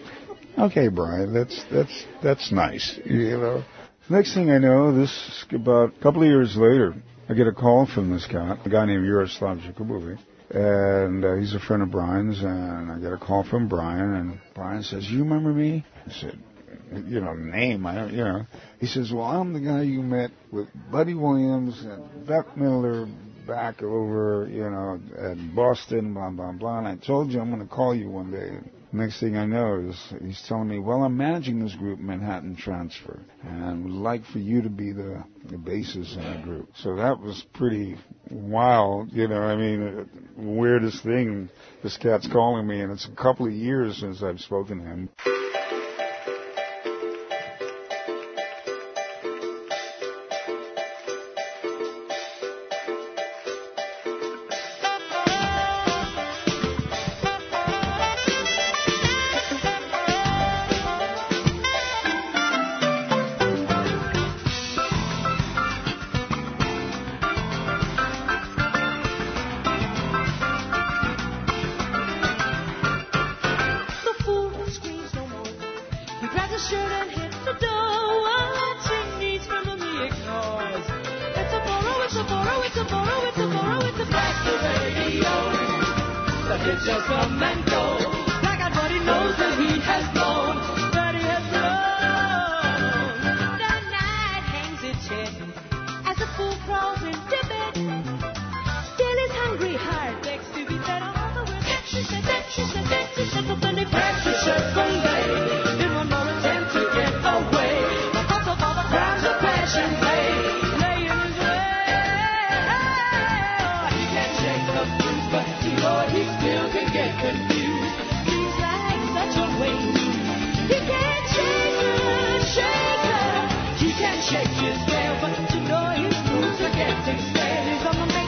Okay, Brian, that's, that's, that's nice, you know. Next thing I know, this about a couple of years later, I get a call from this guy, a guy named Yaroslav Jakubovic, and uh, he's a friend of Brian's, and I get a call from Brian, and Brian says, you remember me? I said, you know, name, I don't, you know. He says, well, I'm the guy you met with Buddy Williams and Bette Midler back over, you know, at Boston, blah, blah, blah, and I told you I'm going to call you one day. Next thing I know is he's telling me, well, I'm managing this group, Manhattan Transfer, and I would like for you to be the, the bassist in the group. So that was pretty wild, you know, I mean, uh, weirdest thing, this cat's calling me, and it's a couple of years since I've spoken to him.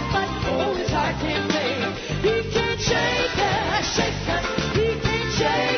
Shake her, he can't shake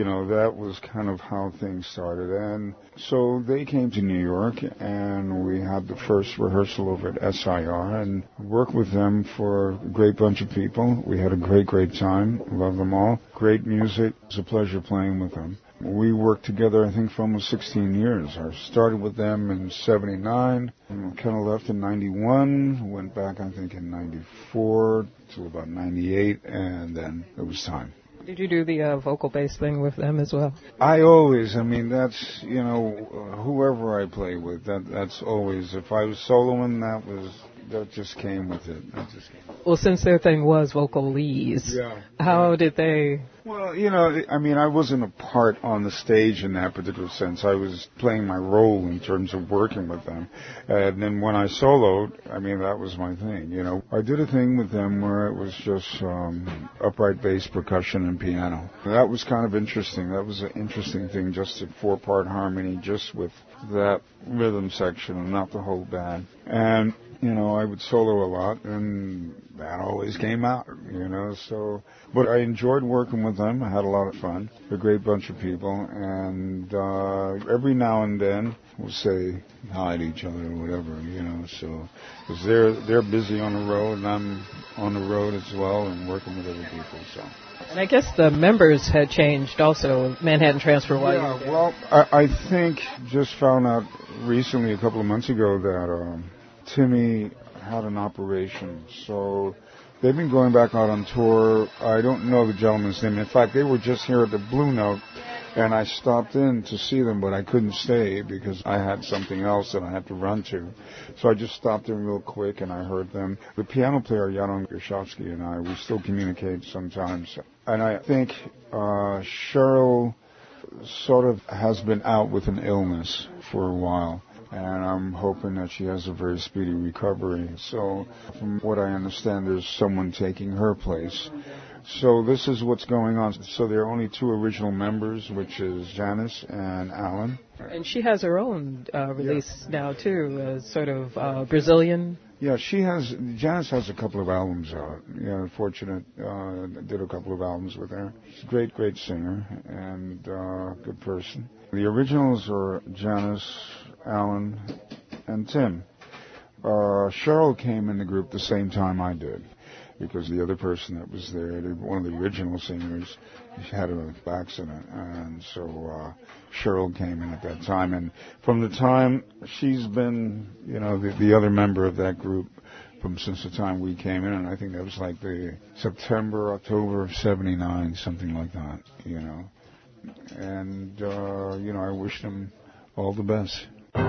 you know, that was kind of how things started. And so they came to New York, and we had the first rehearsal over at S I R, and worked with them for a great bunch of people. We had a great, great time. Love them all. Great music. It's a pleasure playing with them. We worked together, I think, for almost sixteen years. I started with them in seventy-nine, kind of left in ninety-one, went back, I think, in ninety-four to about ninety-eight, and then it was time. Did you do the uh, vocal bass thing with them as well? I always, I mean, that's, you know, whoever I play with, that that's always, if I was soloing, that was, that just came with it. That just came. Well, since their thing was vocalese, yeah. how yeah. did they... Well, you know, I mean, I wasn't a part on the stage in that particular sense. I was playing my role in terms of working with them. And then when I soloed, I mean, that was my thing, you know. I did a thing with them where it was just um, upright bass, percussion, and piano. That was kind of interesting. That was an interesting thing, just a four-part harmony, just with that rhythm section and not the whole band. And, you know, I would solo a lot, and that always came out, you know, so... But I enjoyed working with them. I had a lot of fun. They're a great bunch of people, and uh, every now and then we'll say hi to each other or whatever, you know, so... Because they're, they're busy on the road, and I'm on the road as well and working with other people, so... And I guess the members had changed also, Manhattan Transfer while yeah, you were there. Well, I, I think just found out recently, a couple of months ago, that um, Timmy had an operation. So they've been going back out on tour. I don't know the gentleman's name. In fact, they were just here at the Blue Note, and I stopped in to see them, but I couldn't stay because I had something else that I had to run to. So I just stopped in real quick, and I heard them. The piano player, Jaron Gershovsky, and I, we still communicate sometimes. And I think uh, Cheryl sort of has been out with an illness for a while, and I'm hoping that she has a very speedy recovery. So from what I understand, there's someone taking her place. So this is what's going on. So there are only two original members, which is Janice and Alan. And she has her own uh, release yeah. now, too, uh, sort of uh, Brazilian. Yeah, she has, Janice has a couple of albums out. Yeah, fortunate, uh, did a couple of albums with her. She's a great, great singer and uh, good person. The originals are Janice, Alan, and Tim. Uh, Cheryl came in the group the same time I did, because the other person that was there, one of the original singers, had an accident, and so uh, Cheryl came in at that time. And from the time she's been, you know, the, the other member of that group from since the time we came in, and I think that was like the September, October of seventy-nine, something like that, you know. And, uh, you know, I wish them all the best.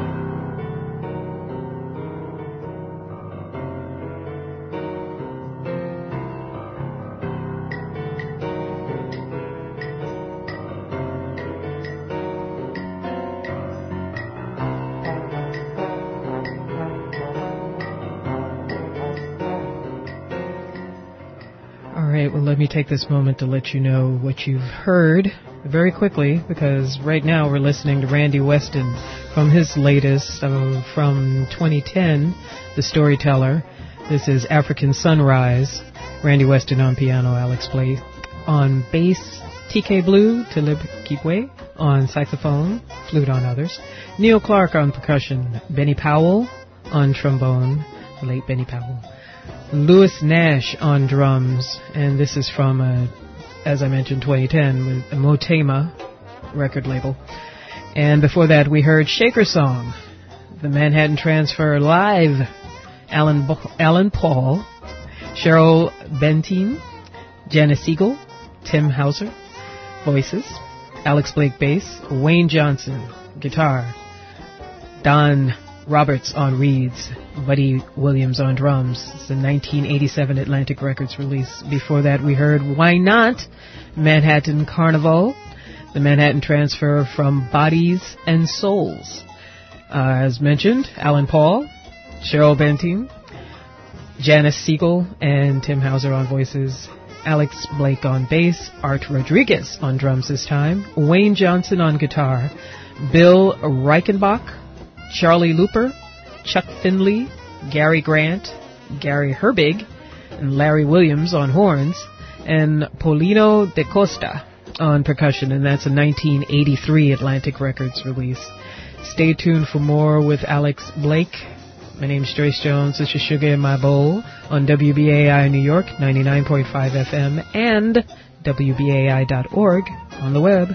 Let me take this moment to let you know what you've heard very quickly, because right now we're listening to Randy Weston from his latest, uh, from twenty ten, The Storyteller. This is African Sunrise. Randy Weston on piano, Alex Blake on bass, T K Blue, Talib Kibwe on saxophone, flute on others, Neil Clark on percussion, Benny Powell on trombone, the late Benny Powell, Louis Nash on drums, and this is from, uh, as I mentioned, twenty ten, with a Motema record label. And before that, we heard Shaker Song, the Manhattan Transfer live, Alan, Bo- Alan Paul, Cheryl Benteen, Janice Siegel, Tim Hauser, voices, Alex Blake bass, Wayne Johnson, guitar, Don Roberts on reeds, Buddy Williams on drums. It's a nineteen eighty-seven Atlantic Records release. Before that, we heard Why Not? Manhattan Carnival, the Manhattan Transfer from Bodies and Souls. Uh, as mentioned, Alan Paul, Cheryl Benteen, Janice Siegel, and Tim Hauser on voices, Alex Blake on bass, Art Rodriguez on drums this time, Wayne Johnson on guitar, Bill Reichenbach, Charlie Looper, Chuck Finley, Gary Grant, Gary Herbig, and Larry Williams on horns, and Paulino de Costa on percussion, and that's a nineteen eighty-three Atlantic Records release. Stay tuned for more with Alex Blake. My name's Joyce Jones. This is Sugar in My Bowl on W B A I New York, ninety-nine point five F M, and W B A I dot org on the web.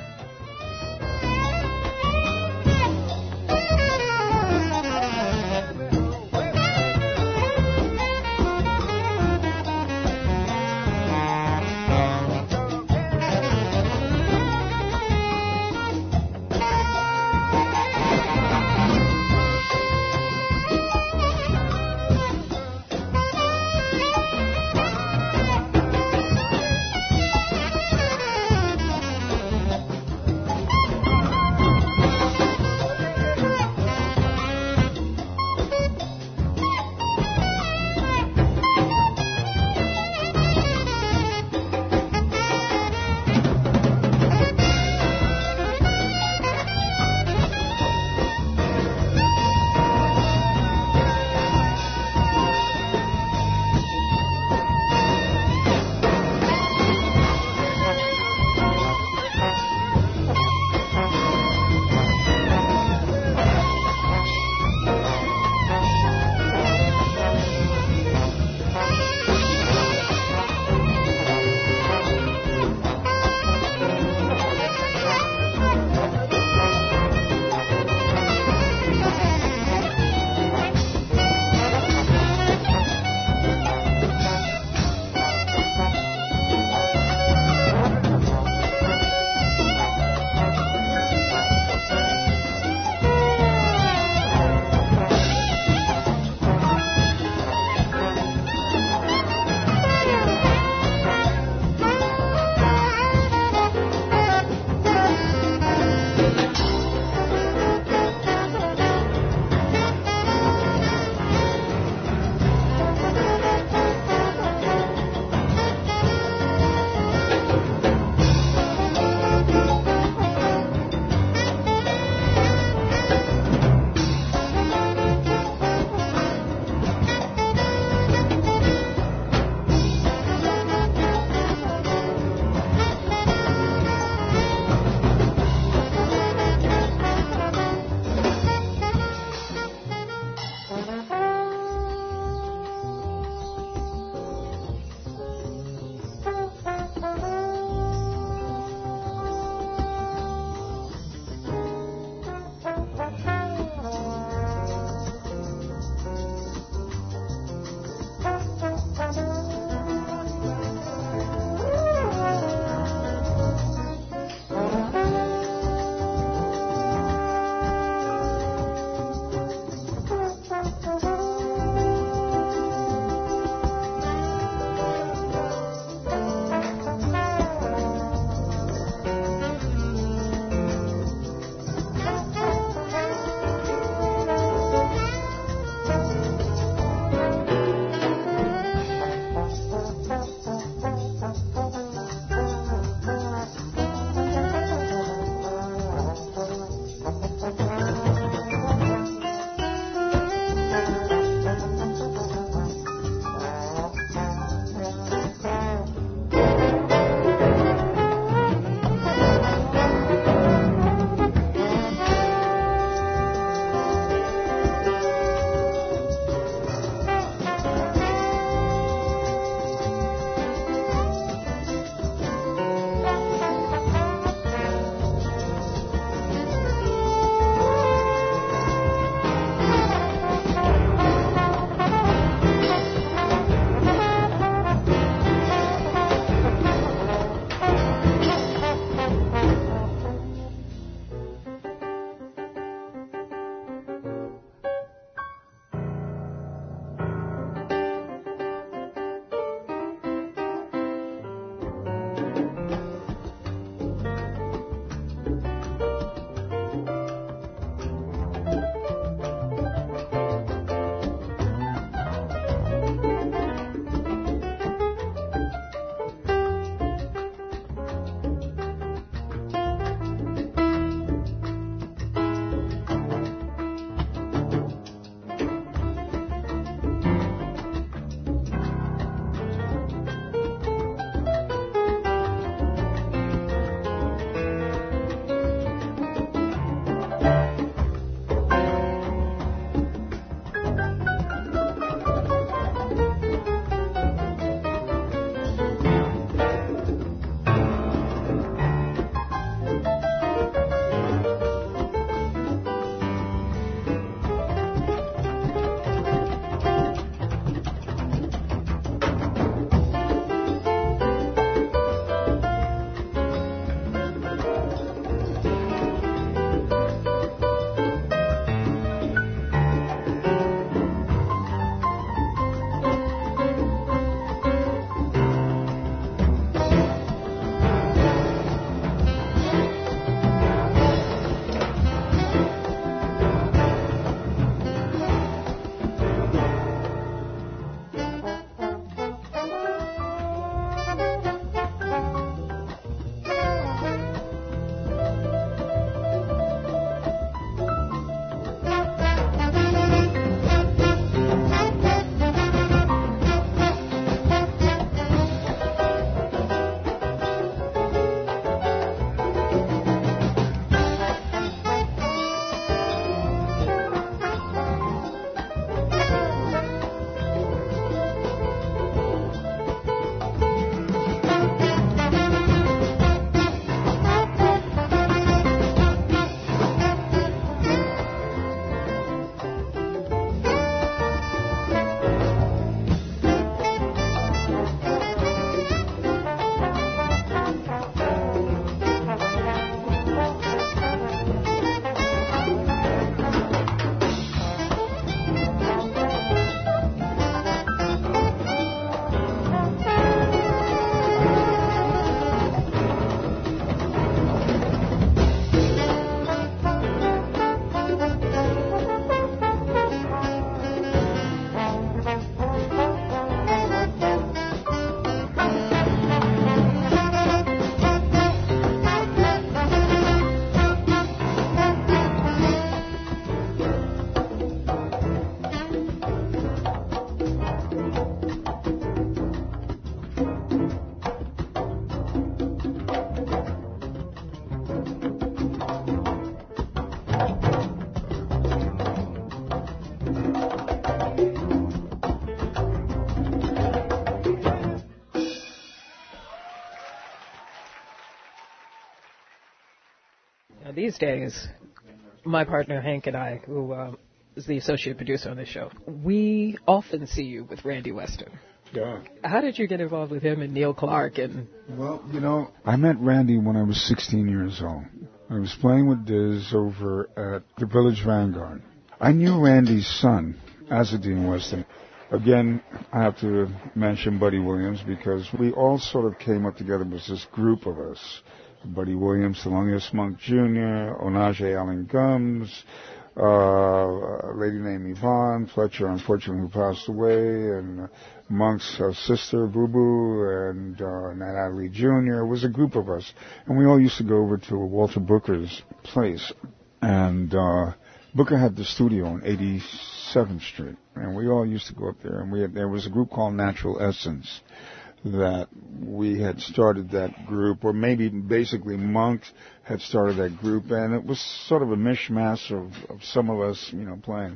these days, my partner Hank and I, who uh, is the associate producer on this show, we often see you with Randy Weston. Yeah. How did you get involved with him and Neil Clark? And Well, you know, I met Randy when I was sixteen years old. I was playing with Diz over at the Village Vanguard. I knew Randy's son, Azzedine Weston. Again, I have to mention Buddy Williams because we all sort of came up together as this group of us. Buddy Williams, Thelonious Monk Junior, Onaje Allen Gumbs, uh, a lady named Yvonne Fletcher, unfortunately, who passed away, and uh, Monk's uh, sister, Boo Boo, and uh, Natalie Junior It was a group of us. And we all used to go over to Walter Booker's place. And uh, Booker had the studio on eighty-seventh Street. And we all used to go up there. And we had, there was a group called Natural Essence that we had started that group, or maybe basically Monk had started that group. And it was sort of a mishmash of, of some of us, you know, playing.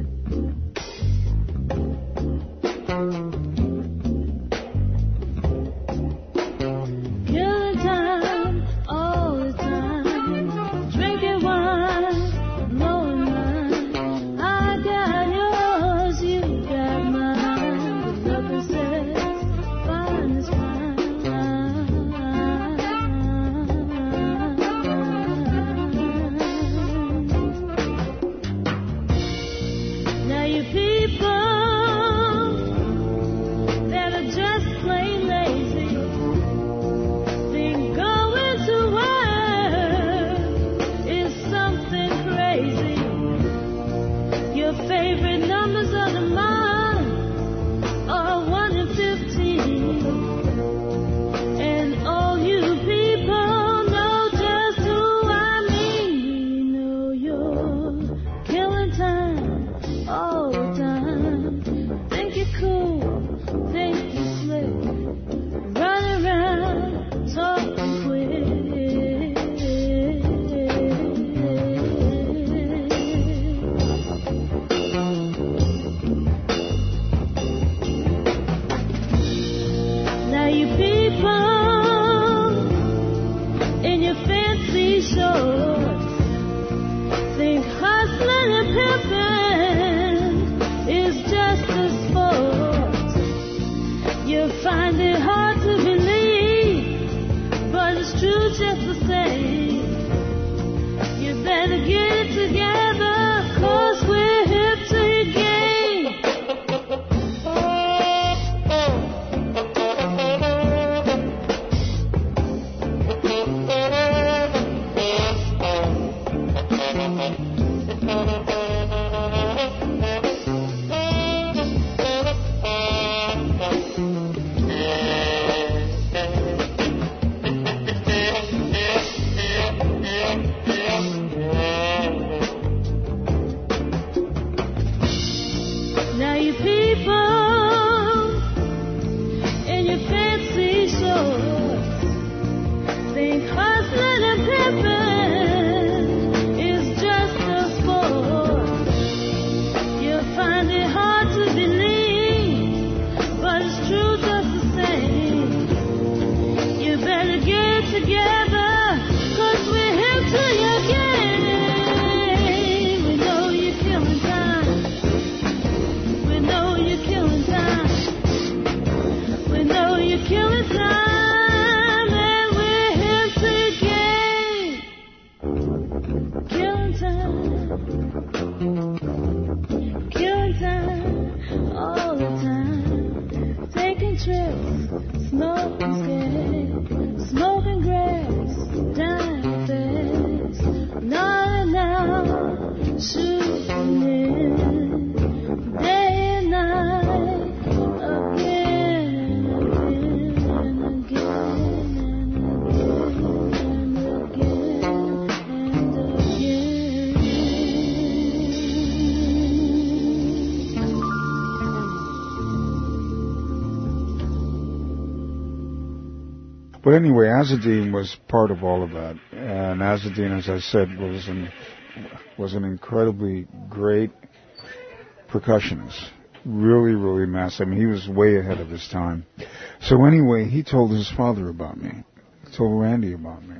But anyway, Azzedine was part of all of that. And Azzedine, as I said, was an, was an incredibly great percussionist. Really, really massive. I mean, he was way ahead of his time. So anyway, he told his father about me. He told Randy about me.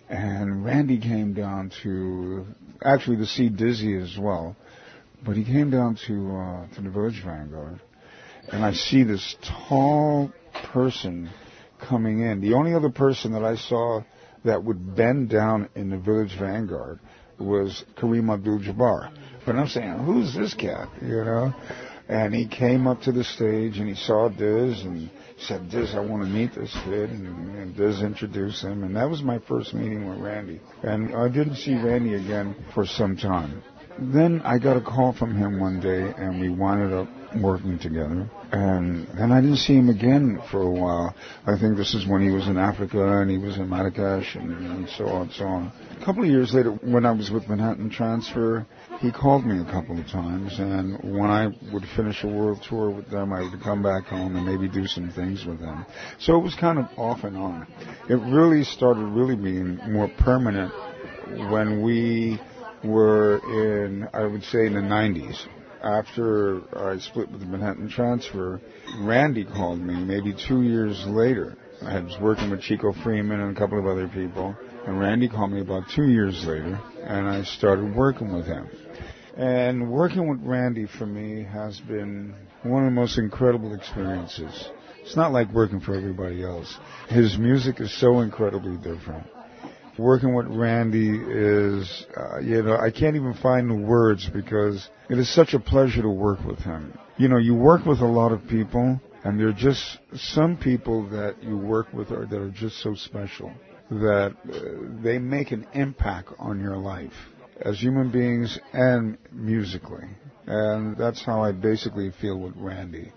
And Randy came down to, actually to see Dizzy as well, but he came down to uh, to the Village Vanguard, and I see this tall person coming in. The only other person that I saw that would bend down in the Village Vanguard was Kareem Abdul-Jabbar. But I'm saying, who's this cat, you know? And he came up to the stage, and he saw Diz, and said, Diz, I want to meet this kid. And, and Diz introduced him, and that was my first meeting with Randy. And I didn't see Randy again for some time. Then I got a call from him one day, and we wound up working together. And then I didn't see him again for a while. I think this is when he was in Africa, and he was in Marrakesh, and, and so on and so on. A couple of years later, when I was with Manhattan Transfer, he called me a couple of times, and when I would finish a world tour with them, I would come back home and maybe do some things with them. So it was kind of off and on. It really started really being more permanent when we were in, I would say, in the nineties. After I split with the Manhattan Transfer, Randy called me maybe two years later. I was working with Chico Freeman and a couple of other people, and Randy called me about two years later, and I started working with him. And working with Randy for me has been one of the most incredible experiences. It's not like working for everybody else. His music is so incredibly different. Working with Randy is, uh, you know, I can't even find the words because it is such a pleasure to work with him. You know, you work with a lot of people, and there are just some people that you work with are, that are just so special that uh, they make an impact on your life as human beings and musically. And that's how I basically feel with Randy.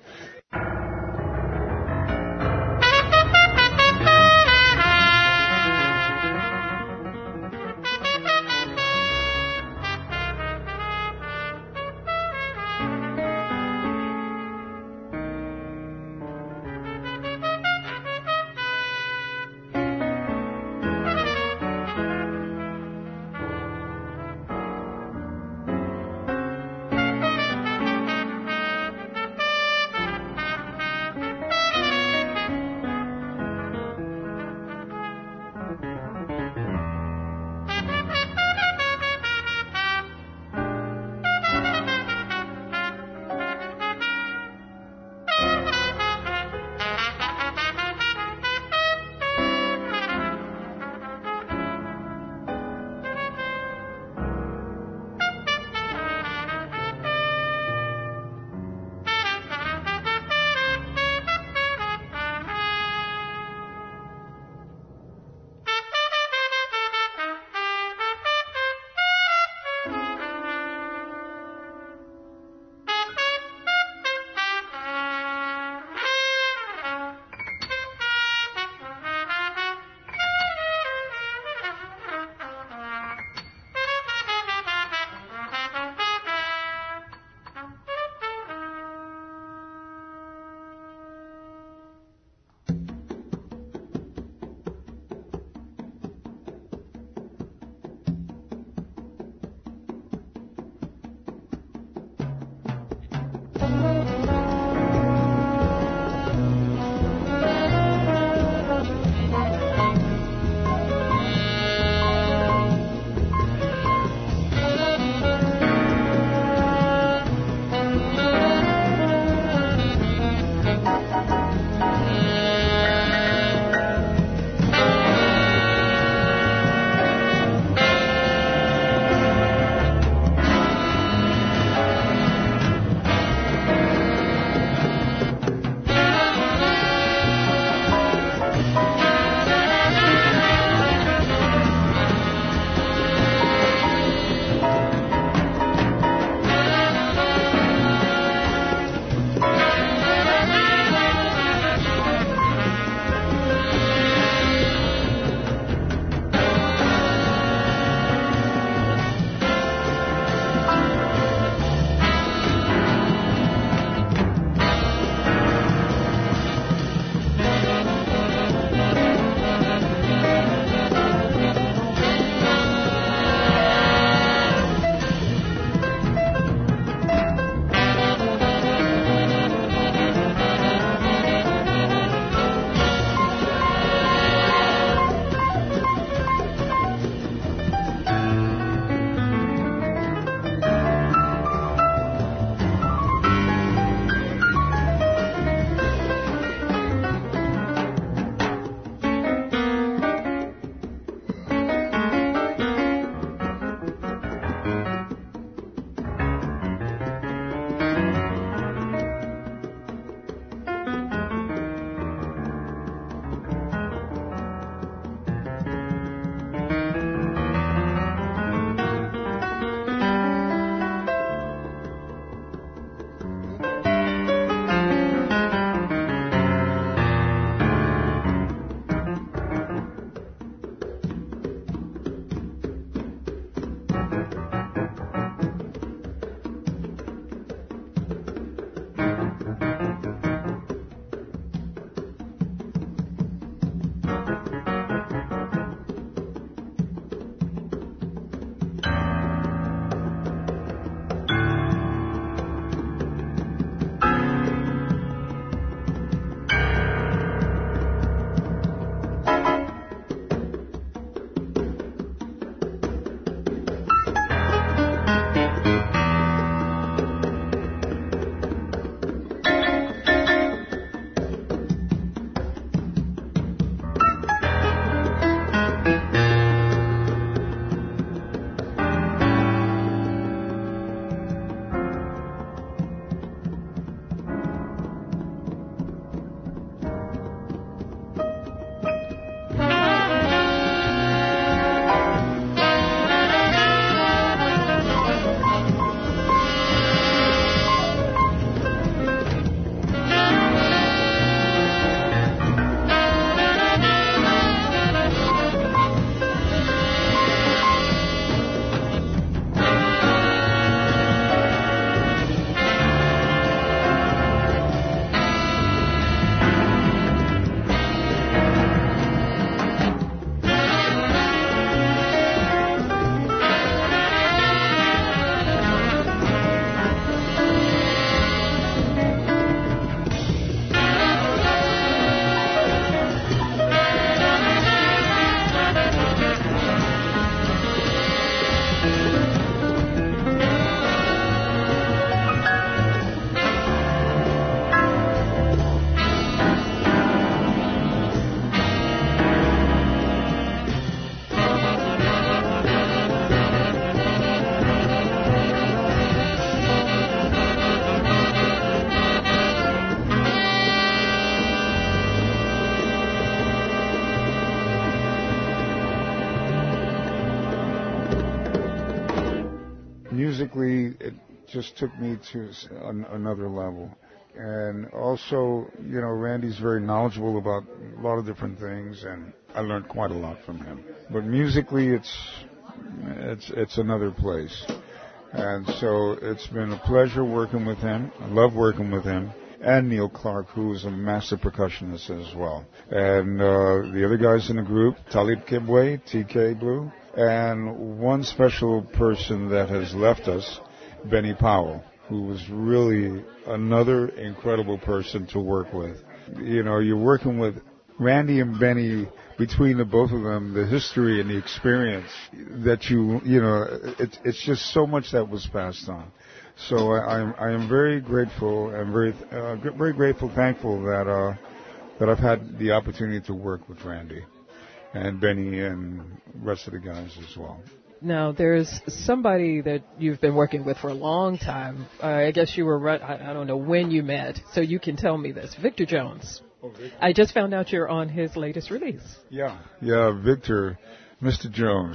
musically, it just took me to an, another level. And also, you know, Randy's very knowledgeable about a lot of different things, and I learned quite a lot from him. But musically, it's it's it's another place. And so it's been a pleasure working with him. I love working with him. And Neil Clark, who is a master percussionist as well. And uh, the other guys in the group, Talib Kibwe, T K Blue, and one special person that has left us, Benny Powell, who was really another incredible person to work with. You know, you're working with Randy and Benny. Between the both of them, the history and the experience that you, you know, it, it's just so much that was passed on. So I, I'm, I am very grateful and very, uh, very grateful, thankful that uh, that I've had the opportunity to work with Randy and Benny and the rest of the guys as well. Now, there's somebody that you've been working with for a long time. Uh, I guess you were, right, I, I don't know when you met, so you can tell me this. Victor Jones. Oh, Victor. I just found out you're on his latest release. Yeah, yeah, Victor, Mister Jones.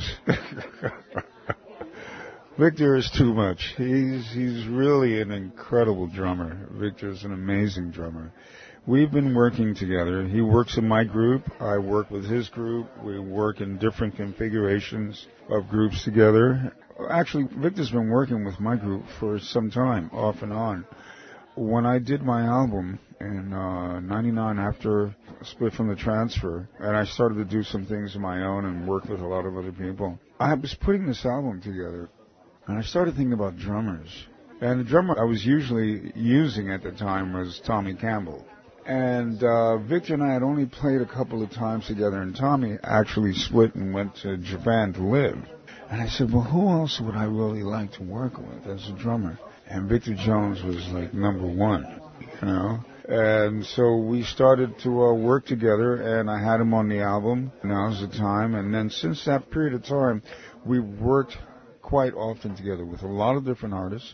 Victor is too much. He's he's really an incredible drummer. Victor's an amazing drummer. We've been working together. He works in my group. I work with his group. We work in different configurations of groups together. Actually, Victor's been working with my group for some time, off and on. When I did my album in uh, ninety-nine after I split from the Transfer, and I started to do some things of my own and work with a lot of other people, I was putting this album together, and I started thinking about drummers. And the drummer I was usually using at the time was Tommy Campbell. And uh, Victor and I had only played a couple of times together, and Tommy actually split and went to Japan to live. And I said, well, who else would I really like to work with as a drummer? And Victor Jones was like number one, you know. And so we started to uh, work together, and I had him on the album. Now's the time. And then since that period of time, we worked quite often together with a lot of different artists,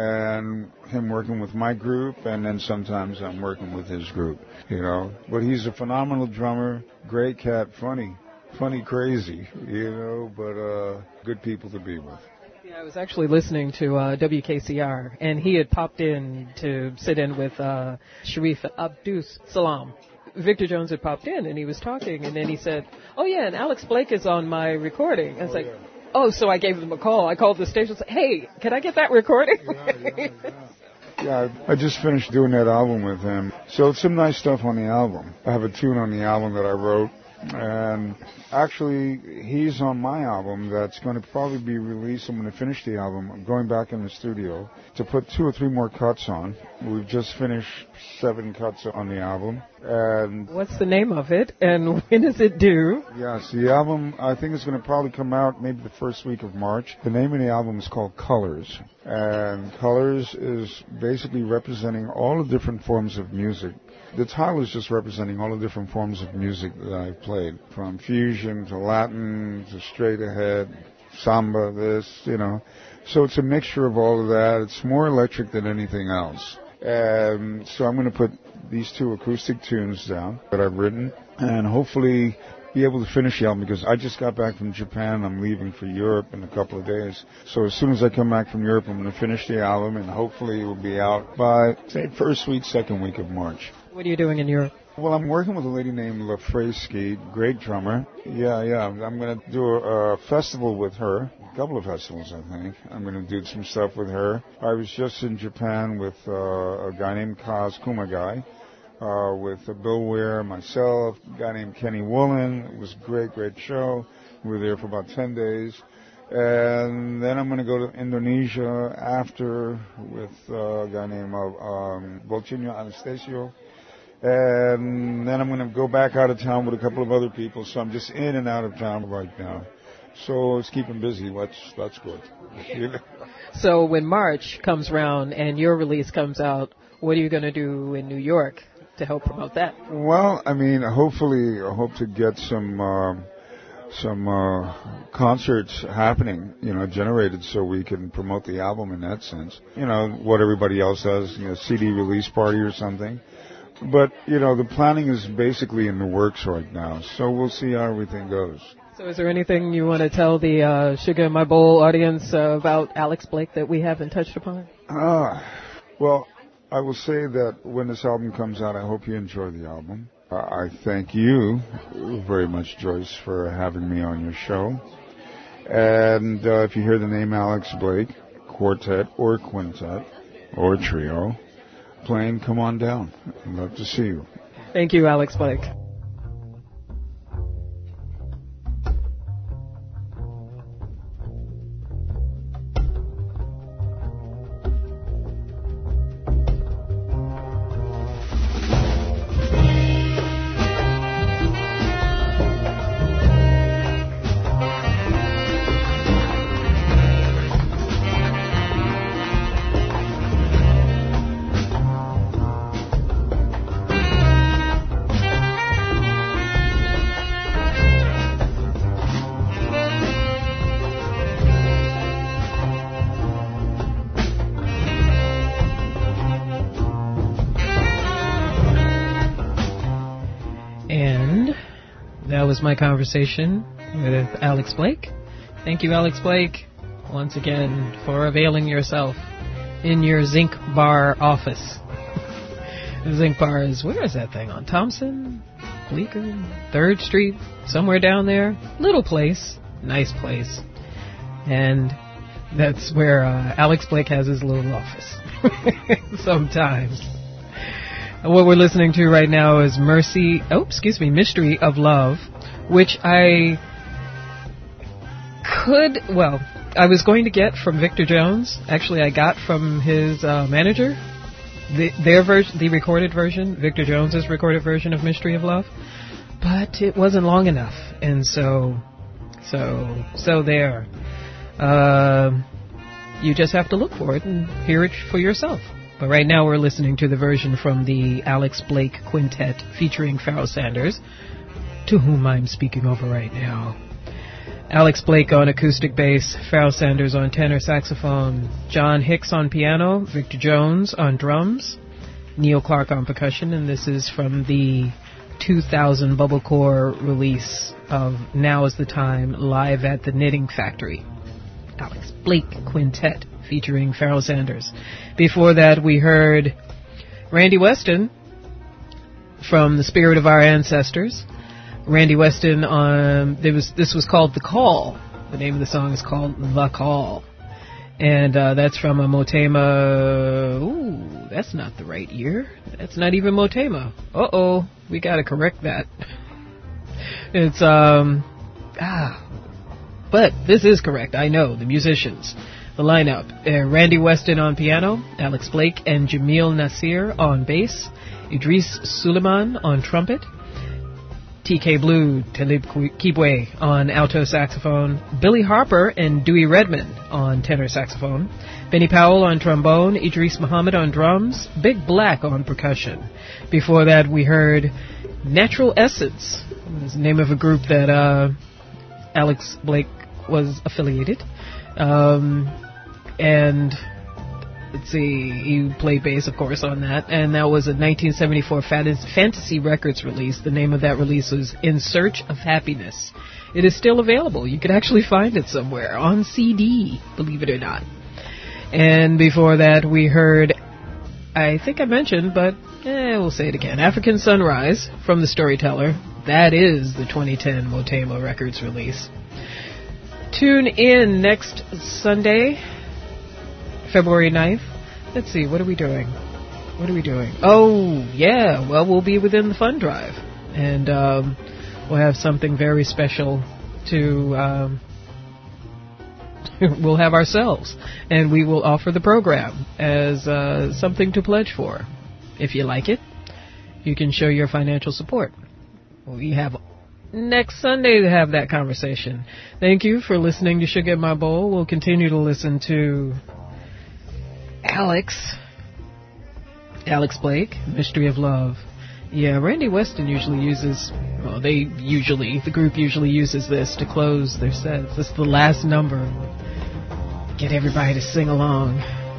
and him working with my group, and then sometimes I'm working with his group, you know. But he's a phenomenal drummer, great cat, funny, funny crazy, you know, but uh, good people to be with. Yeah, I was actually listening to uh, W K C R, and he had popped in to sit in with uh, Sharif Abdus Salam. Victor Jones had popped in, and he was talking, and then he said, oh, yeah, and Alex Blake is on my recording. I was oh, like, yeah. oh, so I gave them a call. I called the station and said, hey, can I get that recording? Yeah, yeah, yeah. Yeah, I just finished doing that album with him. So it's some nice stuff on the album. I have a tune on the album that I wrote. And actually, he's on my album that's going to probably be released. I'm going to finish the album. I'm going back in the studio to put two or three more cuts on. We've just finished seven cuts on the album. And what's the name of it, and when is it due? Yes, the album, I think it's going to probably come out maybe the first week of March. The name of the album is called Colors. And Colors is basically representing all the different forms of music. The title is just representing all the different forms of music that I've played, from fusion to Latin to straight ahead, samba, this, you know. So it's a mixture of all of that. It's more electric than anything else. And so I'm going to put these two acoustic tunes down that I've written, and hopefully be able to finish the album, because I just got back from Japan. I'm leaving for Europe in a couple of days. So as soon as I come back from Europe, I'm going to finish the album, and hopefully it will be out by, say, first week, second week of March. What are you doing in Europe? Well, I'm working with a lady named Lafresky, great drummer. Yeah, yeah. I'm going to do a, a festival with her, a couple of festivals, I think. I'm going to do some stuff with her. I was just in Japan with uh, a guy named Kaz Kumagai, uh, with uh, Bill Weir, myself, a guy named Kenny Woolen. It was a great, great show. We were there for about ten days. And then I'm going to go to Indonesia after with uh, a guy named uh, um, Bolcino Anastasio. And then I'm going to go back out of town with a couple of other people, so I'm just in and out of town right now. So it's keeping busy. That's, that's good. So when March comes around and your release comes out, what are you going to do in New York to help promote that? Well, I mean, hopefully, I hope to get some uh, some uh, concerts happening, you know, generated so we can promote the album in that sense. You know, what everybody else does, you know, C D release party or something. But, you know, the planning is basically in the works right now, so we'll see how everything goes. So is there anything you want to tell the uh, Sugar in My Bowl audience uh, about Alex Blake that we haven't touched upon? Ah, well, I will say that when this album comes out, I hope you enjoy the album. Uh, I thank you very much, Joyce, for having me on your show. And uh, if you hear the name Alex Blake, quartet or quintet or trio, playing, come on down. I'd love to see you. Thank you, Alex Blake. My conversation with Alex Blake. Thank you, Alex Blake, once again for availing yourself in your Zinc Bar office. The Zinc Bar is, where is that thing? On Thompson, Bleecker, third Street, somewhere down there. Little place, nice place. And that's where uh, Alex Blake has his little office. Sometimes. What we're listening to right now is Mercy, oh, excuse me, Mystery of Love, which I could, well, I was going to get from Victor Jones. Actually, I got from his uh, manager, the, their version, the recorded version, Victor Jones's recorded version of Mystery of Love, but it wasn't long enough, and so, so, so there. Uh, you just have to look for it and hear it for yourself. But right now we're listening to the version from the Alex Blake Quintet featuring Pharoah Sanders, to whom I'm speaking over right now. Alex Blake on acoustic bass, Pharoah Sanders on tenor saxophone, John Hicks on piano, Victor Jones on drums, Neil Clark on percussion, and this is from the two thousand Bubblecore release of Now Is the Time, live at the Knitting Factory. Alex Blake Quintet featuring Pharoah Sanders. Before that, we heard Randy Weston from The Spirit of Our Ancestors. Randy Weston on, there was, this was called The Call. The name of the song is called The Call. And uh, that's from a Motema, ooh, that's not the right year. That's not even Motema. Uh-oh, we gotta correct that. It's, um, ah, but this is correct, I know, the musicians. The lineup, uh, Randy Weston on piano, Alex Blake and Jamil Nasir on bass, Idris Suleiman on trumpet, T K Blue, Talib Kibwe on alto saxophone, Billy Harper and Dewey Redman on tenor saxophone, Benny Powell on trombone, Idris Muhammad on drums, Big Black on percussion. Before that, we heard Natural Essence, the name of a group that uh, Alex Blake was affiliated. Um, and let's see, he played bass, of course, on that, and that was a nineteen seventy-four Fantasy Records release. The name of that release was In Search of Happiness. It is still available. You could actually find it somewhere on C D, believe it or not. And before that, we heard, I think I mentioned, but eh, we'll say it again, African Sunrise from The Storyteller. That is the twenty ten Motema Records release. Tune in next Sunday, February ninth. Let's see, what are we doing? What are we doing? Oh, yeah, well, we'll be within the fund drive. And um, we'll have something very special to, um, we'll have ourselves. And we will offer the program as uh, something to pledge for. If you like it, you can show your financial support. We have next Sunday to have that conversation. Thank you for listening to Sugar in My Bowl. We'll continue to listen to Alex, Alex Blake, Mystery of Love. Yeah, Randy Weston usually uses, well, they usually, the group usually uses this to close their sets. This is the last number. Get everybody to sing along.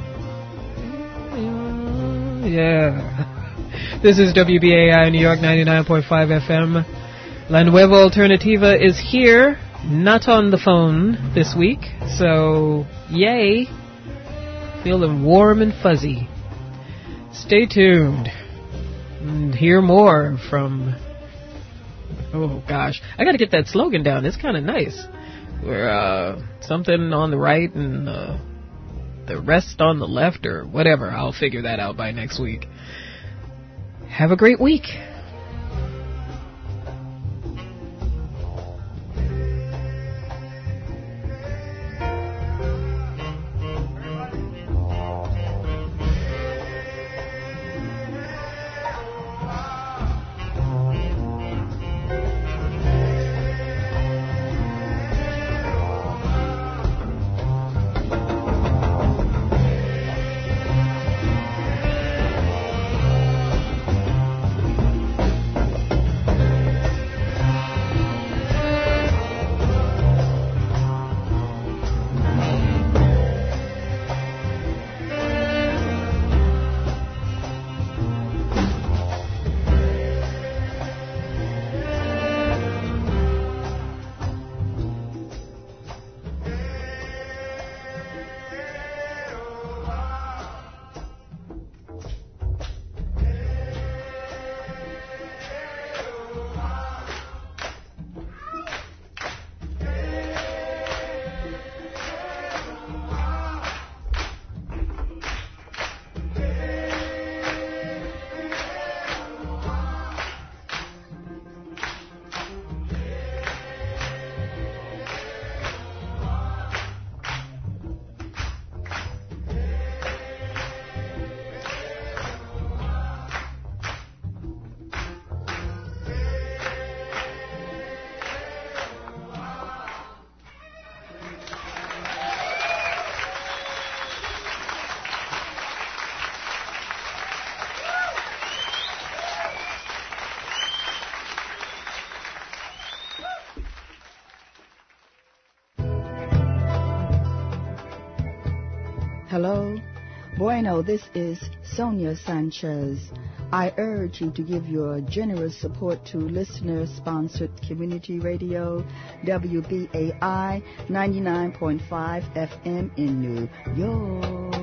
Yeah. This is W B A I New York ninety-nine point five F M. La Nueva Alternativa is here not on the phone this week, so yay, feeling warm and fuzzy. Stay tuned and hear more from, oh gosh, I gotta get that slogan down. It's kind of nice. We're uh, something on the right and uh, the rest on the left or whatever. I'll figure that out by next week. Have a great week. Hello. Bueno, this is Sonia Sanchez. I urge you to give your generous support to listener-sponsored community radio, W B A I ninety-nine point five F M in New York.